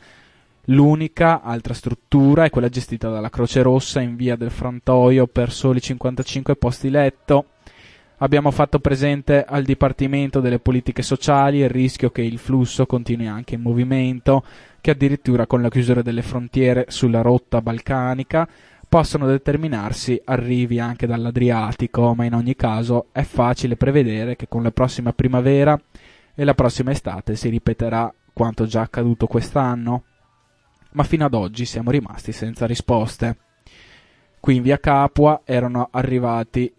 L'unica altra struttura è quella gestita dalla Croce Rossa in via del Frantoio per soli 55 posti letto. Abbiamo fatto presente al Dipartimento delle Politiche Sociali il rischio che il flusso continui anche in movimento, che addirittura con la chiusura delle frontiere sulla rotta balcanica possono determinarsi arrivi anche dall'Adriatico, ma in ogni caso è facile prevedere che con la prossima primavera e la prossima estate si ripeterà quanto già accaduto quest'anno. Ma fino ad oggi siamo rimasti senza risposte. Qui in via Capua erano arrivati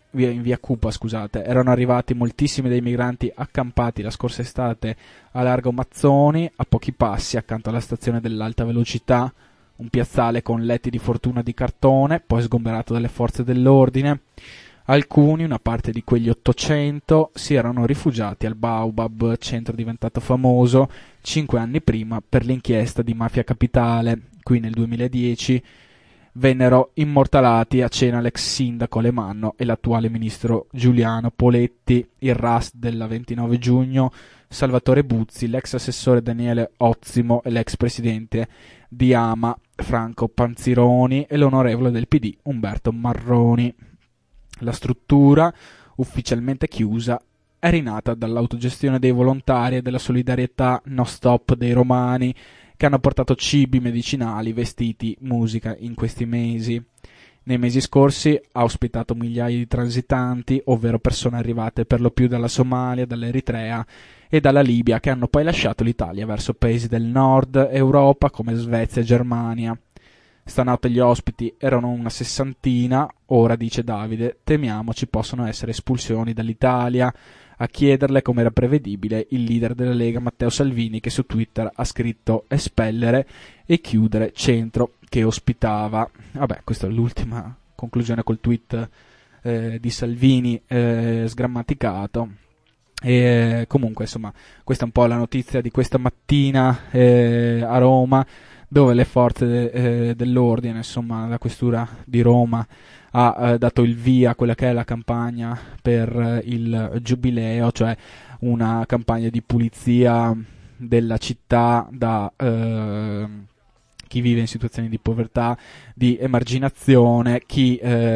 moltissimi dei migranti accampati la scorsa estate a Largo Mazzoni, a pochi passi accanto alla stazione dell'alta velocità, un piazzale con letti di fortuna di cartone, poi sgomberato dalle forze dell'ordine. Alcuni, una parte di quegli 800, si erano rifugiati al Baobab, centro diventato famoso 5 anni prima per l'inchiesta di Mafia Capitale. Qui nel 2010 vennero immortalati a cena l'ex sindaco Alemanno e l'attuale ministro Giuliano Poletti, il RAS della 29 giugno, Salvatore Buzzi, l'ex assessore Daniele Ozzimo e l'ex presidente di Ama Franco Panzironi e l'onorevole del PD Umberto Marroni. La struttura, ufficialmente chiusa, è rinata dall'autogestione dei volontari e della solidarietà no stop dei romani, che hanno portato cibi, medicinali, vestiti, musica in questi mesi. Nei mesi scorsi ha ospitato migliaia di transitanti, ovvero persone arrivate per lo più dalla Somalia, dall'Eritrea e dalla Libia, che hanno poi lasciato l'Italia verso paesi del nord Europa come Svezia e Germania. Stanotte gli ospiti erano una 60, ora, dice Davide, temiamo ci possano essere espulsioni dall'Italia. A chiederle, come era prevedibile, il leader della Lega Matteo Salvini, che su Twitter ha scritto espellere e chiudere centro che ospitava. Vabbè, questa è l'ultima conclusione col tweet di Salvini sgrammaticato. E comunque, insomma, questa è un po' la notizia di questa mattina a Roma, dove le forze dell'ordine, insomma, la questura di Roma ha dato il via a quella che è la campagna per il giubileo, cioè una campagna di pulizia della città da chi vive in situazioni di povertà, di emarginazione, chi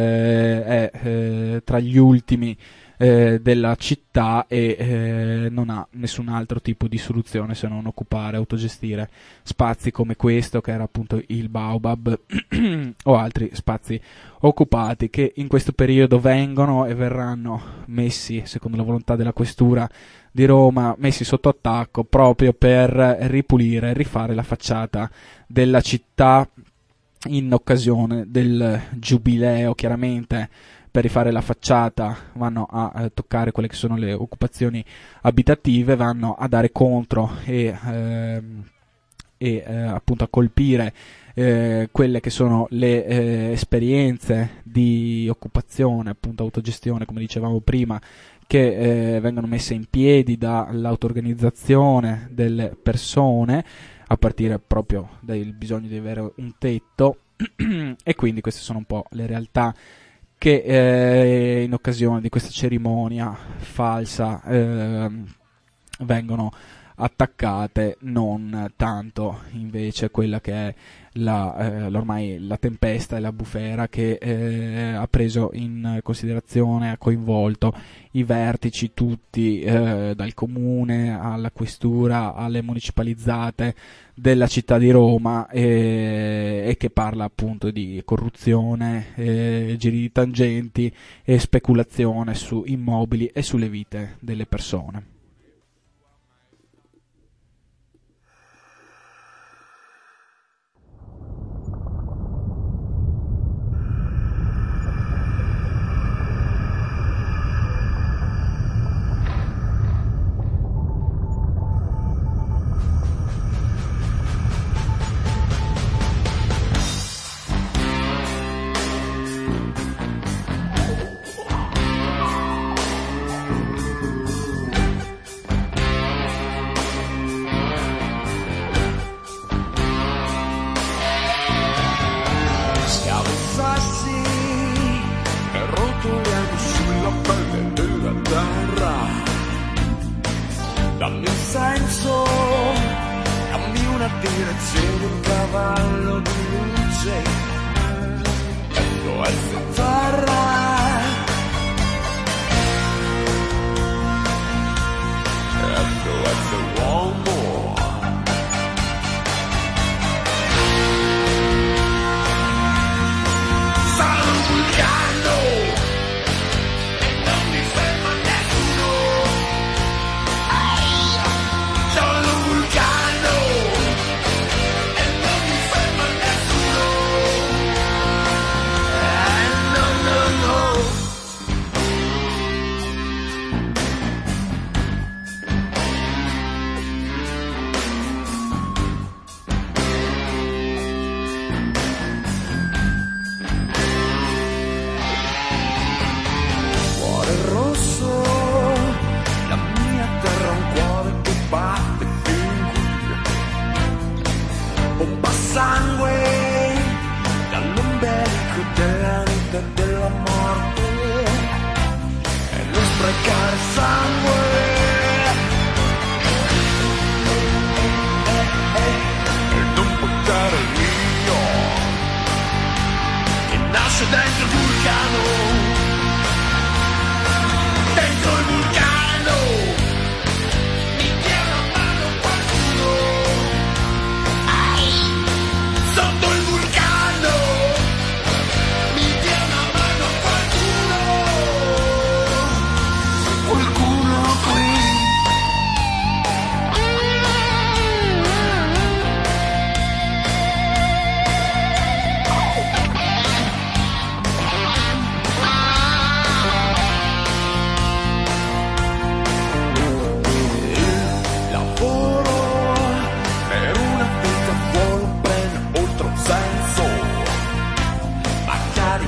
è tra gli ultimi della città e non ha nessun altro tipo di soluzione se non occupare, autogestire spazi come questo, che era appunto il Baobab, o altri spazi occupati che in questo periodo vengono e verranno messi, secondo la volontà della questura di Roma, messi sotto attacco proprio per ripulire e rifare la facciata della città in occasione del giubileo. Chiaramente per rifare la facciata vanno a toccare quelle che sono le occupazioni abitative, vanno a dare contro e appunto a colpire quelle che sono le esperienze di occupazione, appunto autogestione, come dicevamo prima, che vengono messe in piedi dall'auto-organizzazione delle persone, a partire proprio dal bisogno di avere un tetto. E quindi queste sono un po' le realtà che in occasione di questa cerimonia falsa vengono attaccate, non tanto invece quella che è ormai la tempesta e la bufera che ha preso in considerazione, ha coinvolto i vertici tutti, dal comune alla questura alle municipalizzate della città di Roma, e che parla appunto di corruzione, giri di tangenti e speculazione su immobili e sulle vite delle persone.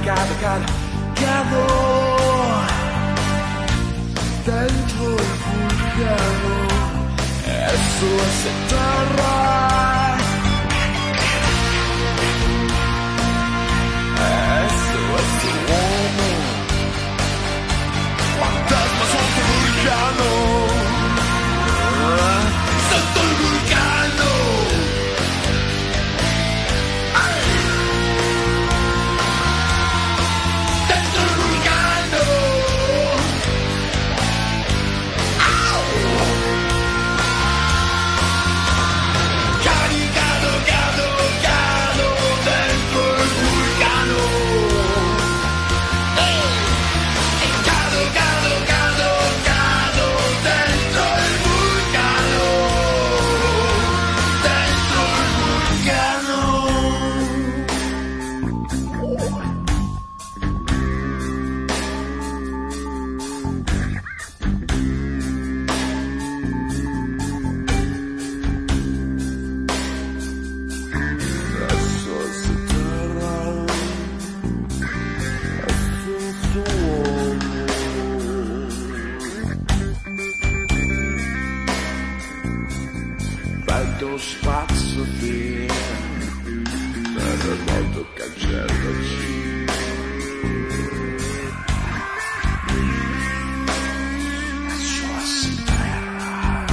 cado dentro il vulcano, SOS terra, SOS uomo, fantasma sotto il vulcano, sotto il vulcano. Spazio via, terremoto cancellaci. SOS terra,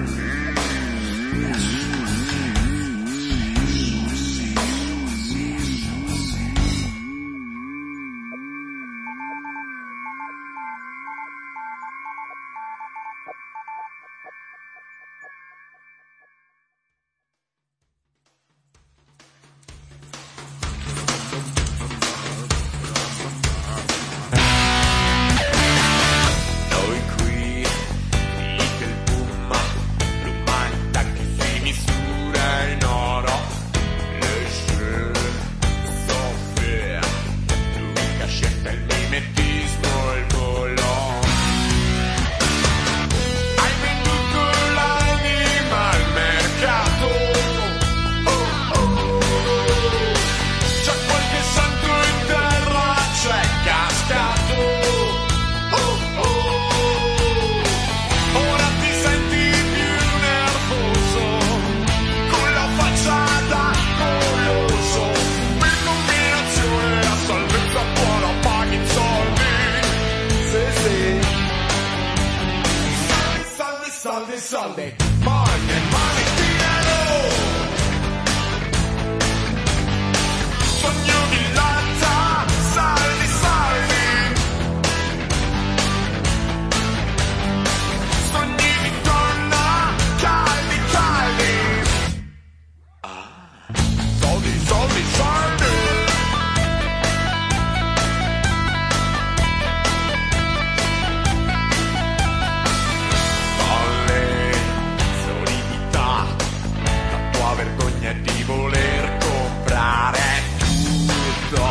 soldi, money, money, dinero. Sogno di latta, saldi, saldi. Sogni di donna, caldi, caldi. Soldi, soldi, soldi. Vergogna di voler comprare tutto.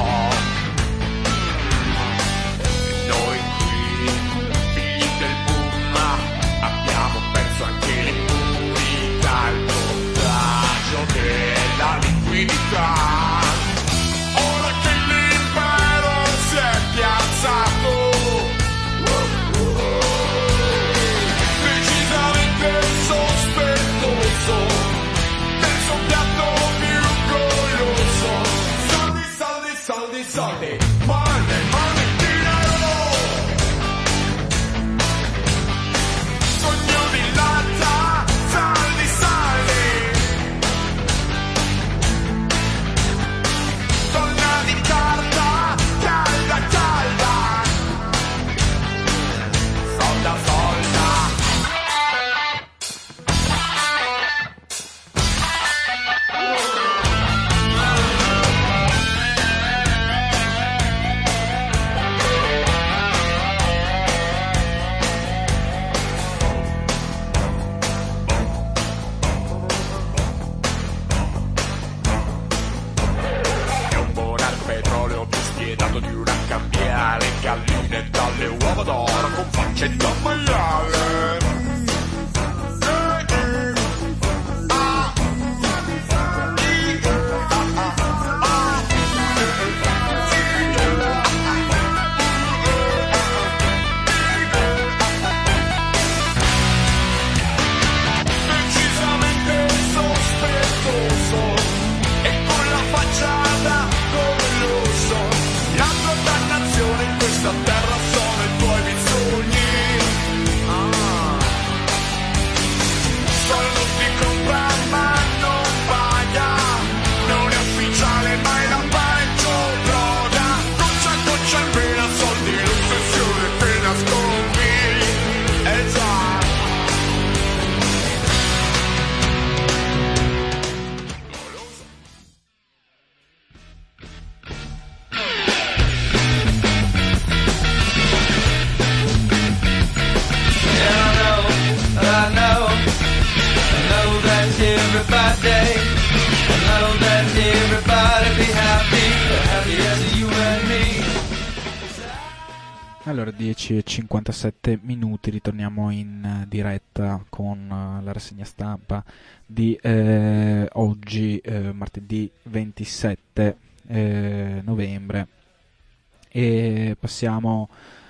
E noi qui, figli del boom, abbiamo perso anche l'immunità, il contagio della liquidità. Ora che l'impero si è piazzato, decisamente sospettoso. Soldi, soldi, money, money, dinero. Sogno di latta, saldi, saldi. Donna di carta, calda, calda. Solda, solda. Dato di una cambiale, galline dalle uova d'oro con facce da maiale. Allora, 10:57 minuti, ritorniamo in diretta con la rassegna stampa di oggi, martedì 27 novembre. E passiamo,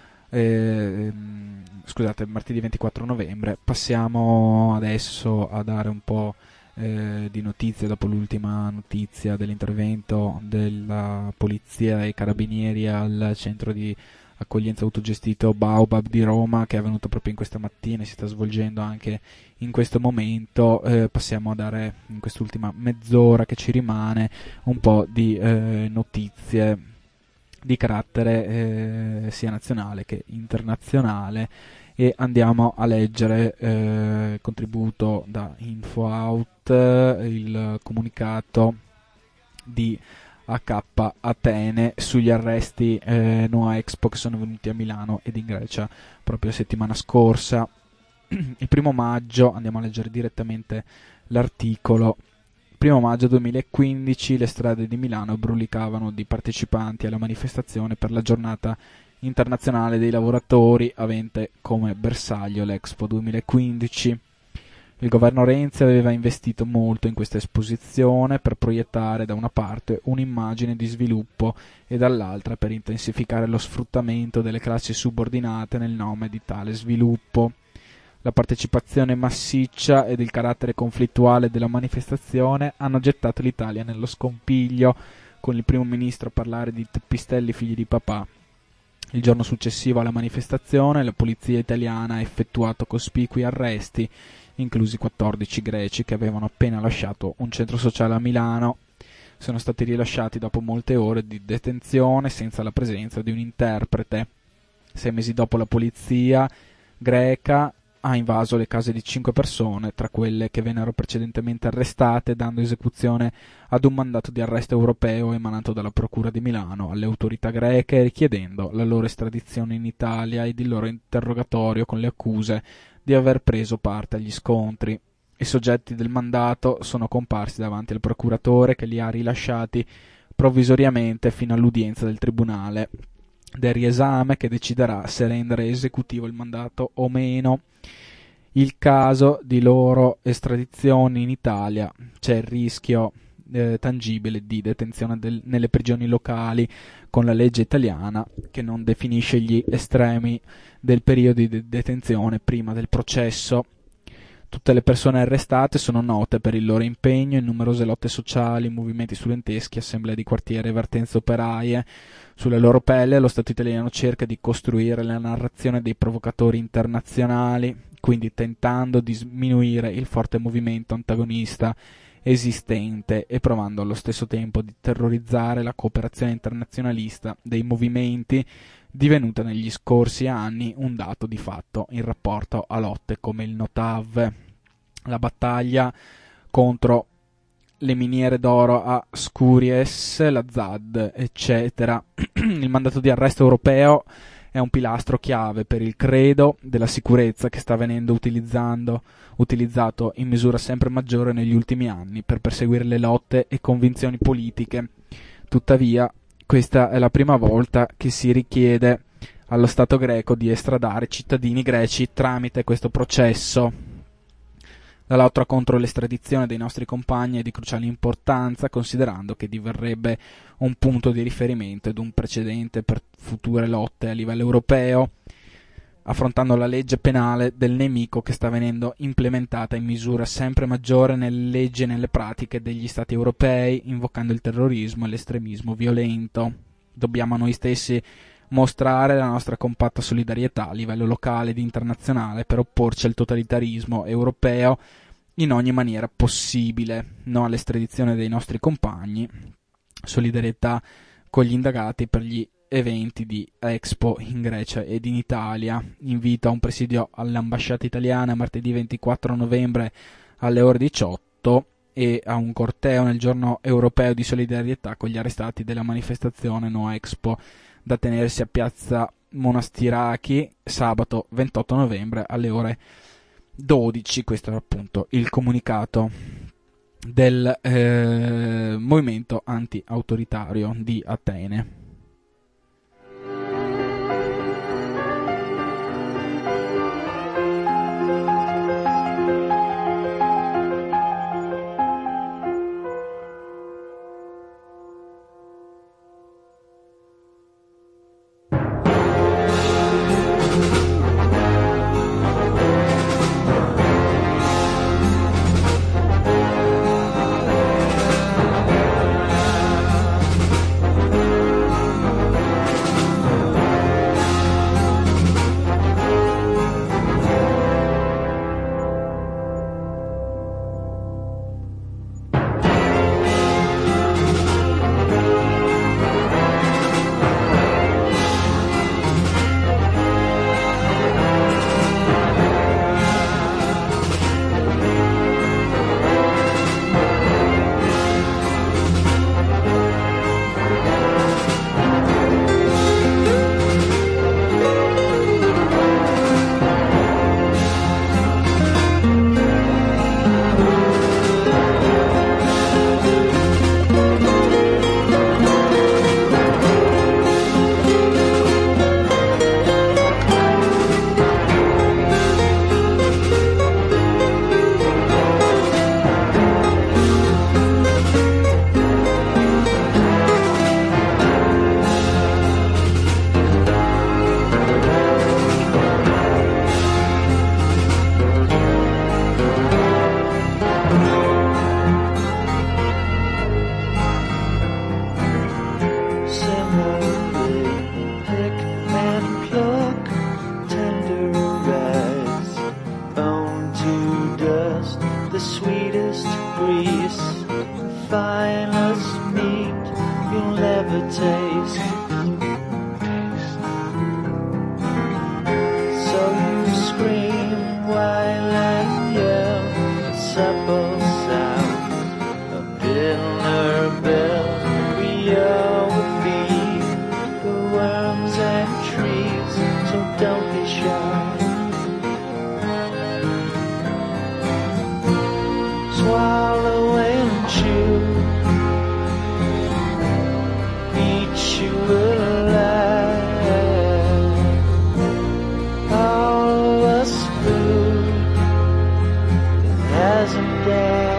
scusate, martedì 24 novembre. Passiamo adesso a dare un po' di notizie dopo l'ultima notizia dell'intervento della polizia e carabinieri al centro di accoglienza autogestito Baobab di Roma, che è avvenuto proprio in questa mattina e si sta svolgendo anche in questo momento. Passiamo a dare in quest'ultima mezz'ora che ci rimane un po' di notizie di carattere sia nazionale che internazionale, e andiamo a leggere il contributo da InfoOut, il comunicato di AK Atene sugli arresti Noa Expo che sono venuti a Milano ed in Grecia proprio la settimana scorsa. Il 1 maggio, andiamo a leggere direttamente l'articolo. 1 maggio 2015 le strade di Milano brulicavano di partecipanti alla manifestazione per la giornata internazionale dei lavoratori, avente come bersaglio l'Expo 2015. Il governo Renzi aveva investito molto in questa esposizione per proiettare da una parte un'immagine di sviluppo e dall'altra per intensificare lo sfruttamento delle classi subordinate nel nome di tale sviluppo. La partecipazione massiccia ed il carattere conflittuale della manifestazione hanno gettato l'Italia nello scompiglio, con il primo ministro a parlare di teppistelli figli di papà. Il giorno successivo alla manifestazione la polizia italiana ha effettuato cospicui arresti, inclusi 14 greci che avevano appena lasciato un centro sociale a Milano. Sono stati rilasciati dopo molte ore di detenzione senza la presenza di un interprete. 6 mesi dopo la polizia greca ha invaso le case di 5 persone, tra quelle che vennero precedentemente arrestate, dando esecuzione ad un mandato di arresto europeo emanato dalla Procura di Milano alle autorità greche, richiedendo la loro estradizione in Italia ed il loro interrogatorio con le accuse di aver preso parte agli scontri. I soggetti del mandato sono comparsi davanti al procuratore, che li ha rilasciati provvisoriamente fino all'udienza del tribunale del riesame, che deciderà se rendere esecutivo il mandato o meno. Il caso di loro estradizione in Italia, c'è il rischio tangibile di detenzione nelle prigioni locali, con la legge italiana che non definisce gli estremi del periodo di detenzione prima del processo. Tutte le persone arrestate sono note per il loro impegno in numerose lotte sociali, movimenti studenteschi, assemblee di quartiere e vertenze operaie. Sulla loro pelle lo Stato italiano cerca di costruire la narrazione dei provocatori internazionali, quindi tentando di sminuire il forte movimento antagonista esistente e provando allo stesso tempo di terrorizzare la cooperazione internazionalista dei movimenti, divenuta negli scorsi anni un dato di fatto in rapporto a lotte come il Notav, la battaglia contro le miniere d'oro a Skouries, la ZAD, eccetera. Il mandato di arresto europeo è un pilastro chiave per il credo della sicurezza che sta venendo utilizzato in misura sempre maggiore negli ultimi anni per perseguire le lotte e convinzioni politiche. Tuttavia, questa è la prima volta che si richiede allo Stato greco di estradare cittadini greci tramite questo processo. La lotta contro l'estradizione dei nostri compagni è di cruciale importanza, considerando che diverrebbe un punto di riferimento ed un precedente per future lotte a livello europeo, affrontando la legge penale del nemico che sta venendo implementata in misura sempre maggiore nelle leggi e nelle pratiche degli Stati europei, invocando il terrorismo e l'estremismo violento. Dobbiamo a noi stessi mostrare la nostra compatta solidarietà a livello locale ed internazionale per opporci al totalitarismo europeo in ogni maniera possibile. No all'estradizione dei nostri compagni, solidarietà con gli indagati per gli eventi di Expo in Grecia ed in Italia. Invito a un presidio all'ambasciata italiana martedì 24 novembre alle ore 18 e a un corteo nel giorno europeo di solidarietà con gli arrestati della manifestazione No Expo, da tenersi a piazza Monastiraki sabato 28 novembre alle ore 12. Questo era appunto il comunicato del movimento anti-autoritario di Atene. taste. So you scream while I yell, a supple sound, a dinner bell. We all would feed the worms and trees, so don't be shy. Swallow and chew, eat you alive. All of us food that hasn't died.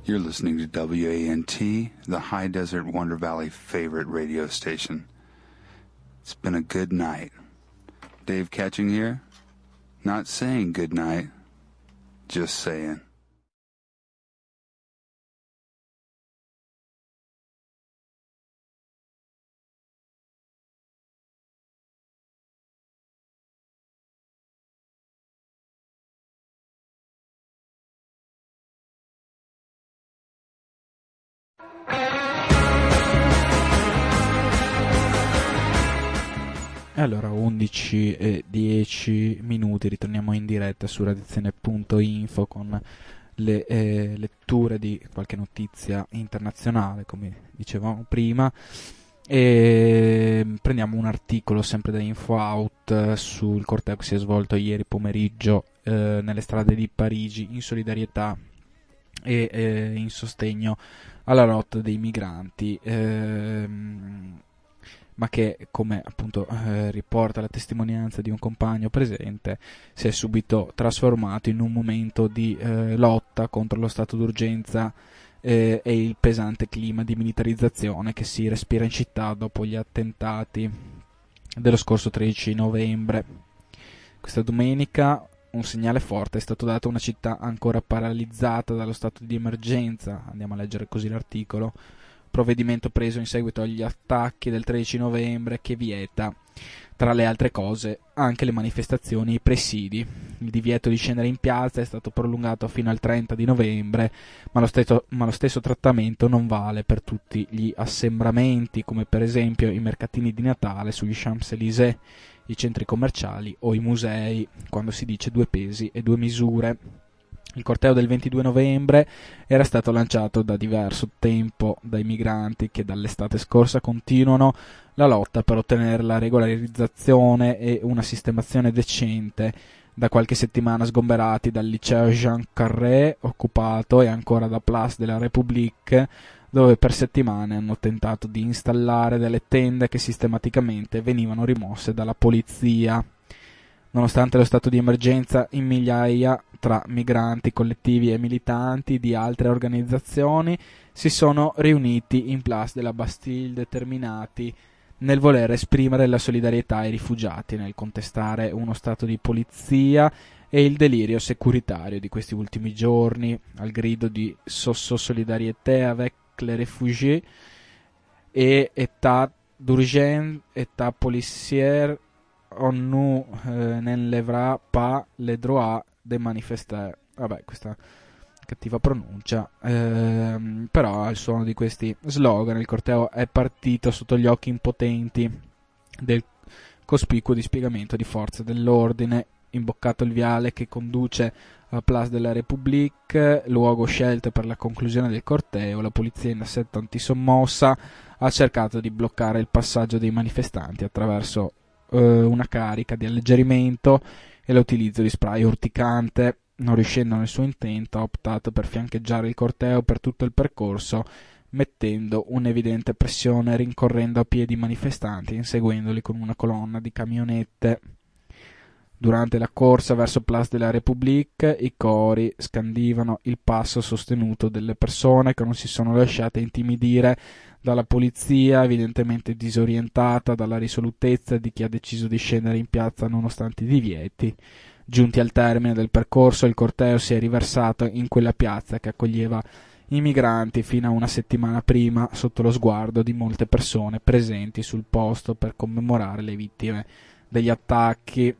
You're listening to WANT, the High Desert Wonder Valley favorite radio station. It's been a good night. Dave Catching here. Not saying good night, just saying. Allora, 11 e 10 minuti, ritorniamo in diretta su radiazione.info con le letture di qualche notizia internazionale, come dicevamo prima, e prendiamo un articolo sempre da InfoOut sul corteo che si è svolto ieri pomeriggio nelle strade di Parigi in solidarietà e in sostegno alla lotta dei migranti, ma che, come appunto riporta la testimonianza di un compagno presente, si è subito trasformato in un momento di lotta contro lo stato d'urgenza e il pesante clima di militarizzazione che si respira in città dopo gli attentati dello scorso 13 novembre. Questa domenica un segnale forte è stato dato a una città ancora paralizzata dallo stato di emergenza. Andiamo a leggere così l'articolo. Provvedimento preso in seguito agli attacchi del 13 novembre che vieta, tra le altre cose, anche le manifestazioni e i presidi. Il divieto di scendere in piazza è stato prolungato fino al 30 di novembre, ma lo stesso trattamento non vale per tutti gli assembramenti, come per esempio i mercatini di Natale sugli Champs-Élysées, i centri commerciali o i musei, quando si dice 2 pesi e 2 misure. Il corteo del 22 novembre era stato lanciato da diverso tempo dai migranti che dall'estate scorsa continuano la lotta per ottenere la regolarizzazione e una sistemazione decente, da qualche settimana sgomberati dal liceo Jean Carré occupato e ancora da Place de la République, dove per settimane hanno tentato di installare delle tende che sistematicamente venivano rimosse dalla polizia. Nonostante lo stato di emergenza, in migliaia tra migranti, collettivi e militanti di altre organizzazioni si sono riuniti in Place de la Bastille, determinati nel voler esprimere la solidarietà ai rifugiati, nel contestare uno stato di polizia e il delirio securitario di questi ultimi giorni, al grido di solidariété avec les réfugiés e état d'urgence, état policière, on nous n'enlèvera pas les droits des manifestants. Vabbè, questa cattiva pronuncia, però al suono di questi slogan il corteo è partito sotto gli occhi impotenti del cospicuo dispiegamento di forze dell'ordine. Imboccato il viale che conduce alla Place de la République, luogo scelto per la conclusione del corteo, la polizia in assetto antisommossa ha cercato di bloccare il passaggio dei manifestanti attraverso una carica di alleggerimento e l'utilizzo di spray urticante. Non riuscendo nel suo intento, ha optato per fiancheggiare il corteo per tutto il percorso, mettendo un'evidente pressione, rincorrendo a piedi i manifestanti e inseguendoli con una colonna di camionette. Durante la corsa verso Place de la République, i cori scandivano il passo sostenuto delle persone che non si sono lasciate intimidire dalla polizia, evidentemente disorientata dalla risolutezza di chi ha deciso di scendere in piazza nonostante i divieti. Giunti al termine del percorso, il corteo si è riversato in quella piazza che accoglieva i migranti fino a una settimana prima, sotto lo sguardo di molte persone presenti sul posto per commemorare le vittime degli attacchi,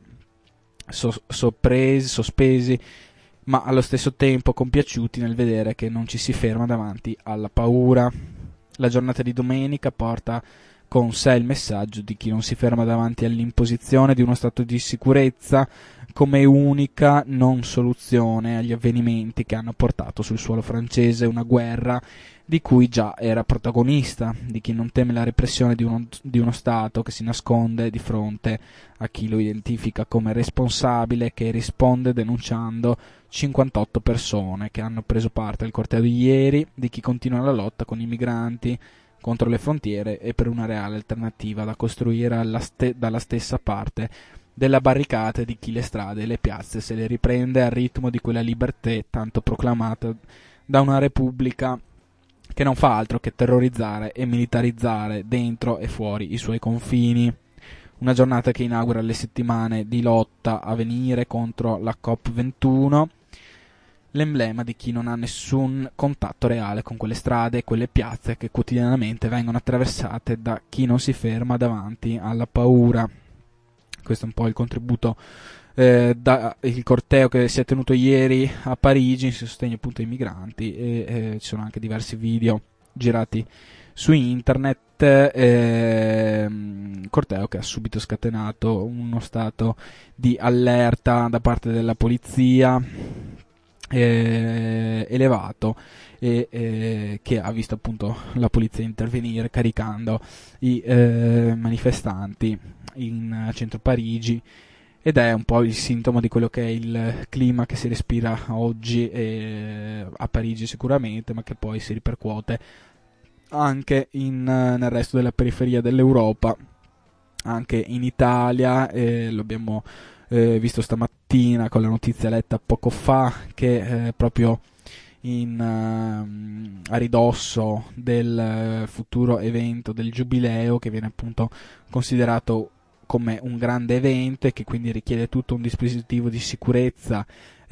sospesi, ma allo stesso tempo compiaciuti nel vedere che non ci si ferma davanti alla paura. La giornata di domenica porta con sé il messaggio di chi non si ferma davanti all'imposizione di uno stato di sicurezza come unica non soluzione agli avvenimenti che hanno portato sul suolo francese una guerra di cui già era protagonista, di chi non teme la repressione di uno Stato che si nasconde di fronte a chi lo identifica come responsabile e che risponde denunciando 58 persone che hanno preso parte al corteo di ieri, di chi continua la lotta con i migranti contro le frontiere e per una reale alternativa da costruire dalla stessa parte della barricata, di chi le strade e le piazze se le riprende al ritmo di quella libertà tanto proclamata da una repubblica che non fa altro che terrorizzare e militarizzare dentro e fuori i suoi confini. Una giornata che inaugura le settimane di lotta a venire contro la COP21, l'emblema di chi non ha nessun contatto reale con quelle strade e quelle piazze che quotidianamente vengono attraversate da chi non si ferma davanti alla paura. Questo è un po' il contributo il corteo che si è tenuto ieri a Parigi in sostegno appunto ai migranti, e ci sono anche diversi video girati su internet, corteo che ha subito scatenato uno stato di allerta da parte della polizia elevato, e che ha visto appunto la polizia intervenire caricando i manifestanti in centro Parigi, ed è un po' il sintomo di quello che è il clima che si respira oggi a Parigi sicuramente, ma che poi si ripercuote anche nel resto della periferia dell'Europa, anche in Italia. Lo abbiamo visto stamattina con la notizia letta poco fa, che proprio a ridosso del futuro evento del Giubileo, che viene appunto considerato come un grande evento e che quindi richiede tutto un dispositivo di sicurezza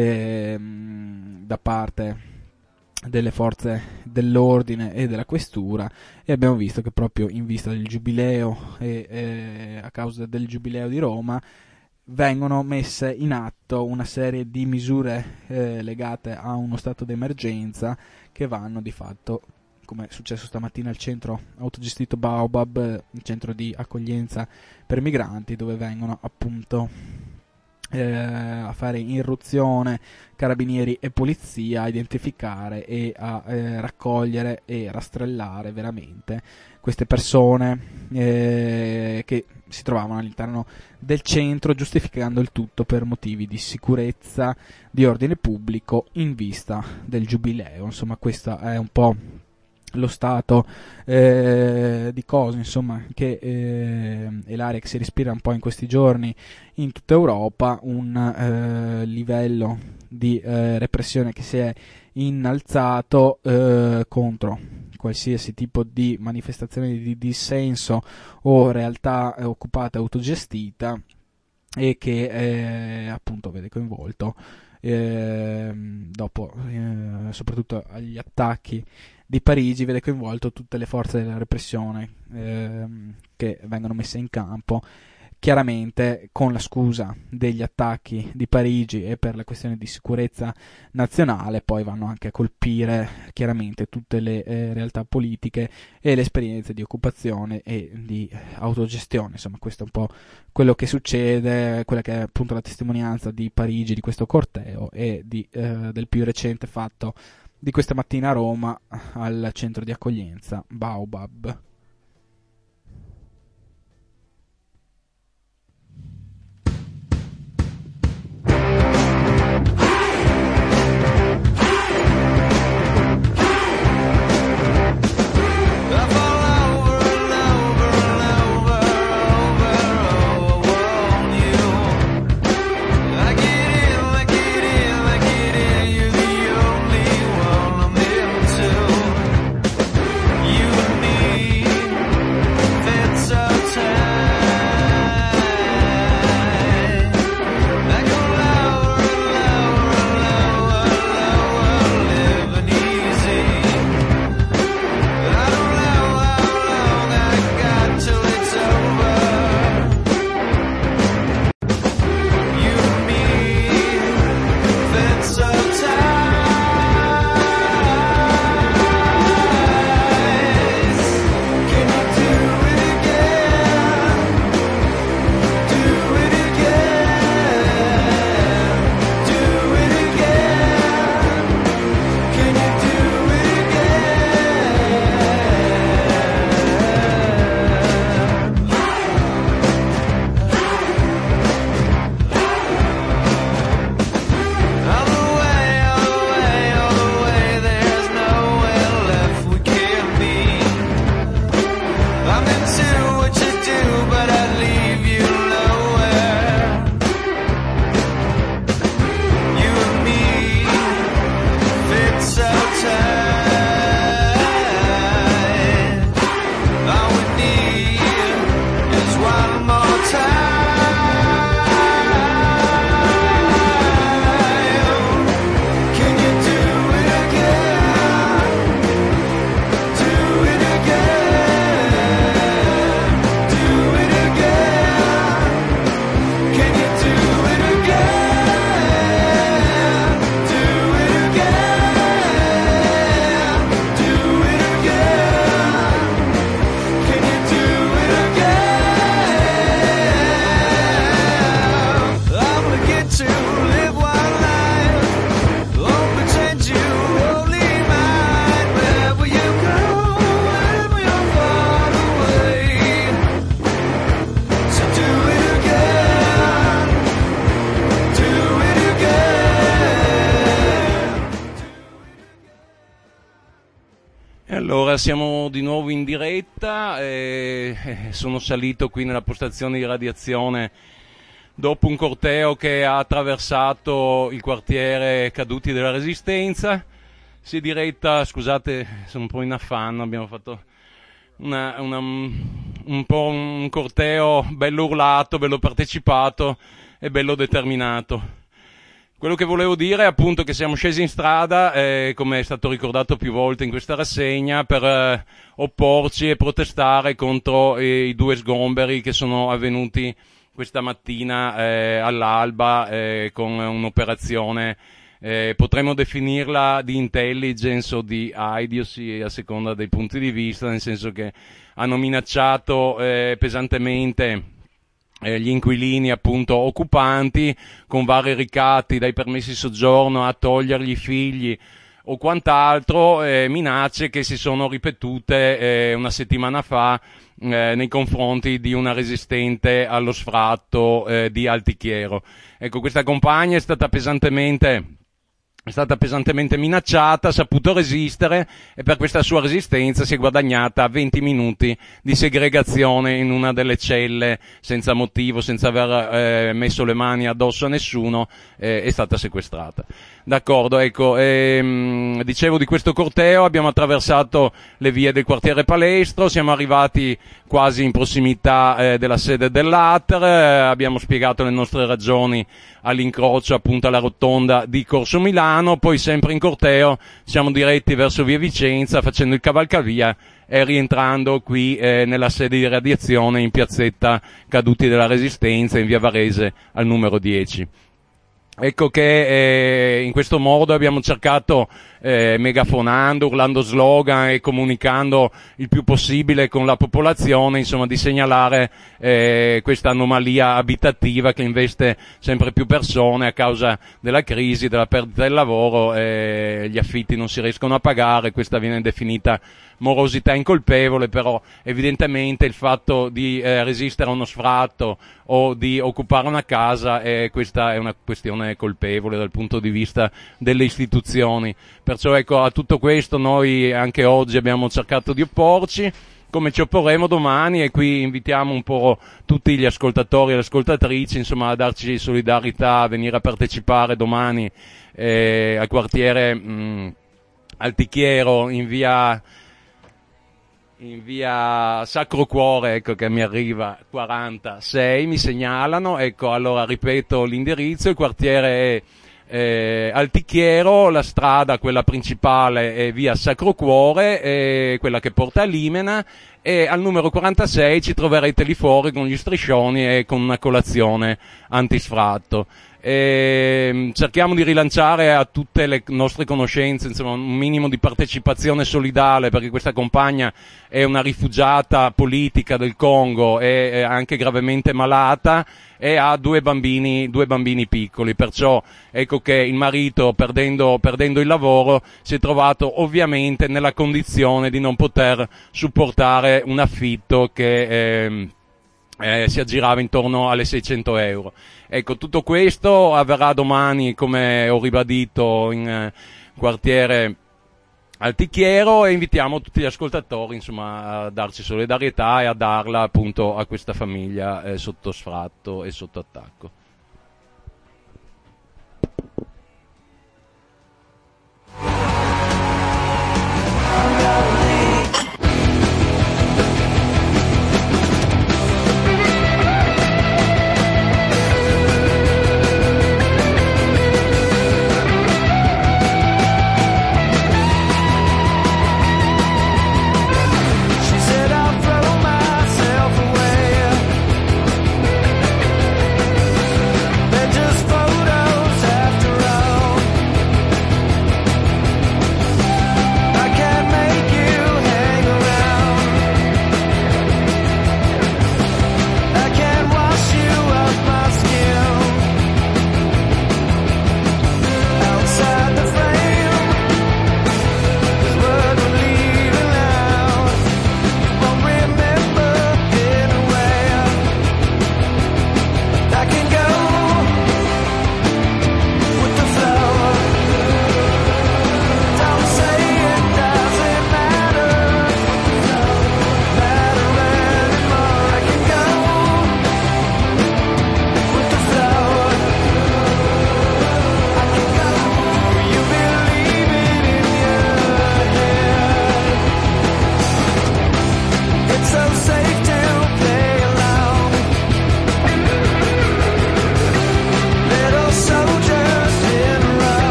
da parte delle forze dell'ordine e della questura, e abbiamo visto che proprio in vista del Giubileo e a causa del Giubileo di Roma vengono messe in atto una serie di misure legate a uno stato d'emergenza, che vanno di fatto, come è successo stamattina al centro autogestito Baobab, il centro di accoglienza per migranti, dove vengono appunto a fare irruzione carabinieri e polizia, a identificare e a raccogliere e rastrellare veramente queste persone che si trovavano all'interno del centro, giustificando il tutto per motivi di sicurezza, di ordine pubblico in vista del Giubileo. Insomma, questo è un po' lo stato di cose, insomma, che è l'aria che si respira un po' in questi giorni in tutta Europa, un livello di repressione che si è innalzato contro qualsiasi tipo di manifestazione di dissenso o realtà occupata e autogestita, e che appunto vede coinvolto dopo soprattutto agli attacchi di Parigi, vede coinvolto tutte le forze della repressione che vengono messe in campo, chiaramente con la scusa degli attacchi di Parigi e per la questione di sicurezza nazionale. Poi vanno anche a colpire chiaramente tutte le realtà politiche e le esperienze di occupazione e di autogestione. Insomma, questo è un po' quello che succede, quella che è appunto la testimonianza di Parigi, di questo corteo, e del più recente fatto di questa mattina a Roma al centro di accoglienza Baobab. You and me E allora siamo di nuovo in diretta, sono salito qui nella postazione di radiazione dopo un corteo che ha attraversato il quartiere Caduti della Resistenza. Si è diretta, scusate, sono un po' in affanno, abbiamo fatto un po' un corteo bello urlato, bello partecipato e bello determinato. Quello che volevo dire è appunto che siamo scesi in strada, come è stato ricordato più volte in questa rassegna, per opporci e protestare contro i 2 sgomberi che sono avvenuti questa mattina all'alba con un'operazione, potremmo definirla di intelligence o di idiocy a seconda dei punti di vista, nel senso che hanno minacciato pesantemente gli inquilini appunto occupanti con vari ricatti, dai permessi di soggiorno a togliergli i figli o quant'altro, minacce che si sono ripetute una settimana fa nei confronti di una resistente allo sfratto di Altichiero. Ecco, questa compagna è stata pesantemente minacciata, ha saputo resistere e per questa sua resistenza si è guadagnata 20 minuti di segregazione in una delle celle senza motivo, senza aver messo le mani addosso a nessuno, è stata sequestrata. D'accordo, ecco, dicevo di questo corteo, abbiamo attraversato le vie del quartiere Palestro, siamo arrivati quasi in prossimità della sede dell'ATER, abbiamo spiegato le nostre ragioni all'incrocio appunto alla rotonda di Corso Milano, poi sempre in corteo siamo diretti verso via Vicenza facendo il cavalcavia e rientrando qui nella sede di radiazione in piazzetta Caduti della Resistenza in via Varese al numero 10. Ecco che in questo modo abbiamo cercato, megafonando, urlando slogan e comunicando il più possibile con la popolazione, insomma, di segnalare questa anomalia abitativa che investe sempre più persone a causa della crisi, della perdita del lavoro, gli affitti non si riescono a pagare, questa viene definita morosità incolpevole, però evidentemente il fatto di resistere a uno sfratto o di occupare una casa, questa è una questione colpevole dal punto di vista delle istituzioni. Perciò ecco, a tutto questo noi anche oggi abbiamo cercato di opporci, come ci opporremo domani, e qui invitiamo un po' tutti gli ascoltatori e le ascoltatrici, insomma, a darci solidarietà, a venire a partecipare domani al quartiere Altichiero in via Sacro Cuore, ecco che mi arriva 46, mi segnalano, ecco, allora ripeto l'indirizzo, il quartiere è Altichiero, la strada, quella principale, è via Sacro Cuore, quella che porta a Limena, e al numero 46 ci troverete lì fuori con gli striscioni e con una colazione antisfratto. Cerchiamo di rilanciare a tutte le nostre conoscenze, insomma, un minimo di partecipazione solidale, perché questa compagna è una rifugiata politica del Congo, è anche gravemente malata e ha due bambini piccoli, perciò ecco che il marito, perdendo il lavoro, si è trovato ovviamente nella condizione di non poter supportare un affitto che si aggirava intorno alle 600 euro. Ecco, tutto questo avverrà domani, come ho ribadito, in quartiere Altichiero, e invitiamo tutti gli ascoltatori, insomma, a darci solidarietà e a darla appunto a questa famiglia sotto sfratto e sotto attacco.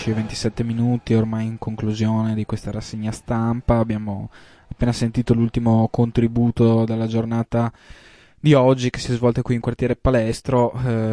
11:27 minuti, ormai in conclusione di questa rassegna stampa. Abbiamo appena sentito l'ultimo contributo dalla giornata di oggi che si è svolta qui in quartiere Palestro,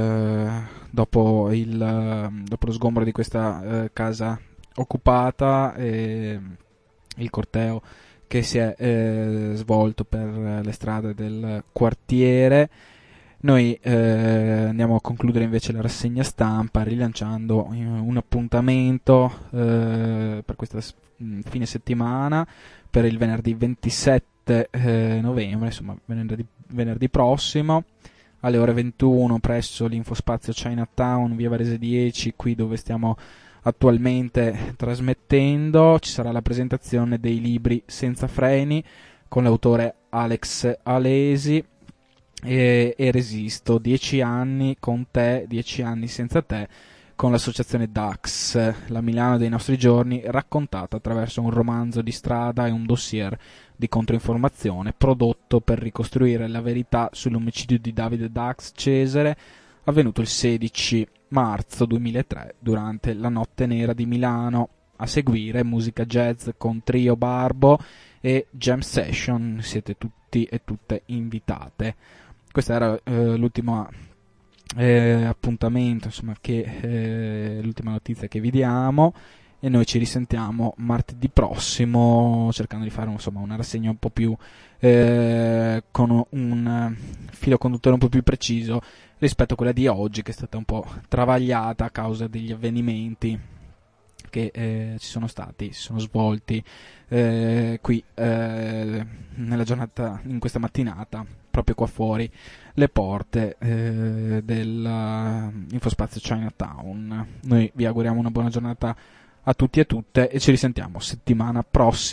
dopo lo sgombero di questa casa occupata e il corteo che si è svolto per le strade del quartiere. Noi andiamo a concludere invece la rassegna stampa rilanciando un appuntamento per questa fine settimana, per il venerdì 27 novembre, insomma venerdì prossimo, alle ore 21 presso l'Infospazio Chinatown, via Varese 10, qui dove stiamo attualmente trasmettendo. Ci sarà la presentazione dei libri Senza freni con l'autore Alex Alesi e Resisto, 10 anni con te, 10 anni senza te, con l'associazione DAX, la Milano dei nostri giorni, raccontata attraverso un romanzo di strada e un dossier di controinformazione prodotto per ricostruire la verità sull'omicidio di Davide Dax Cesare, avvenuto il 16 marzo 2003 durante la Notte Nera di Milano. A seguire musica jazz con Trio Barbo e Jam Session, siete tutti e tutte invitate. Questa era l'ultimo appuntamento, insomma, l'ultima notizia che vi diamo, e noi ci risentiamo martedì prossimo cercando di fare una rassegna un po' più con un filo conduttore un po' più preciso rispetto a quella di oggi, che è stata un po' travagliata a causa degli avvenimenti che si sono svolti qui nella giornata, in questa mattinata, proprio qua fuori le porte dell'Infospazio Chinatown. Noi vi auguriamo una buona giornata a tutti e a tutte e ci risentiamo settimana prossima.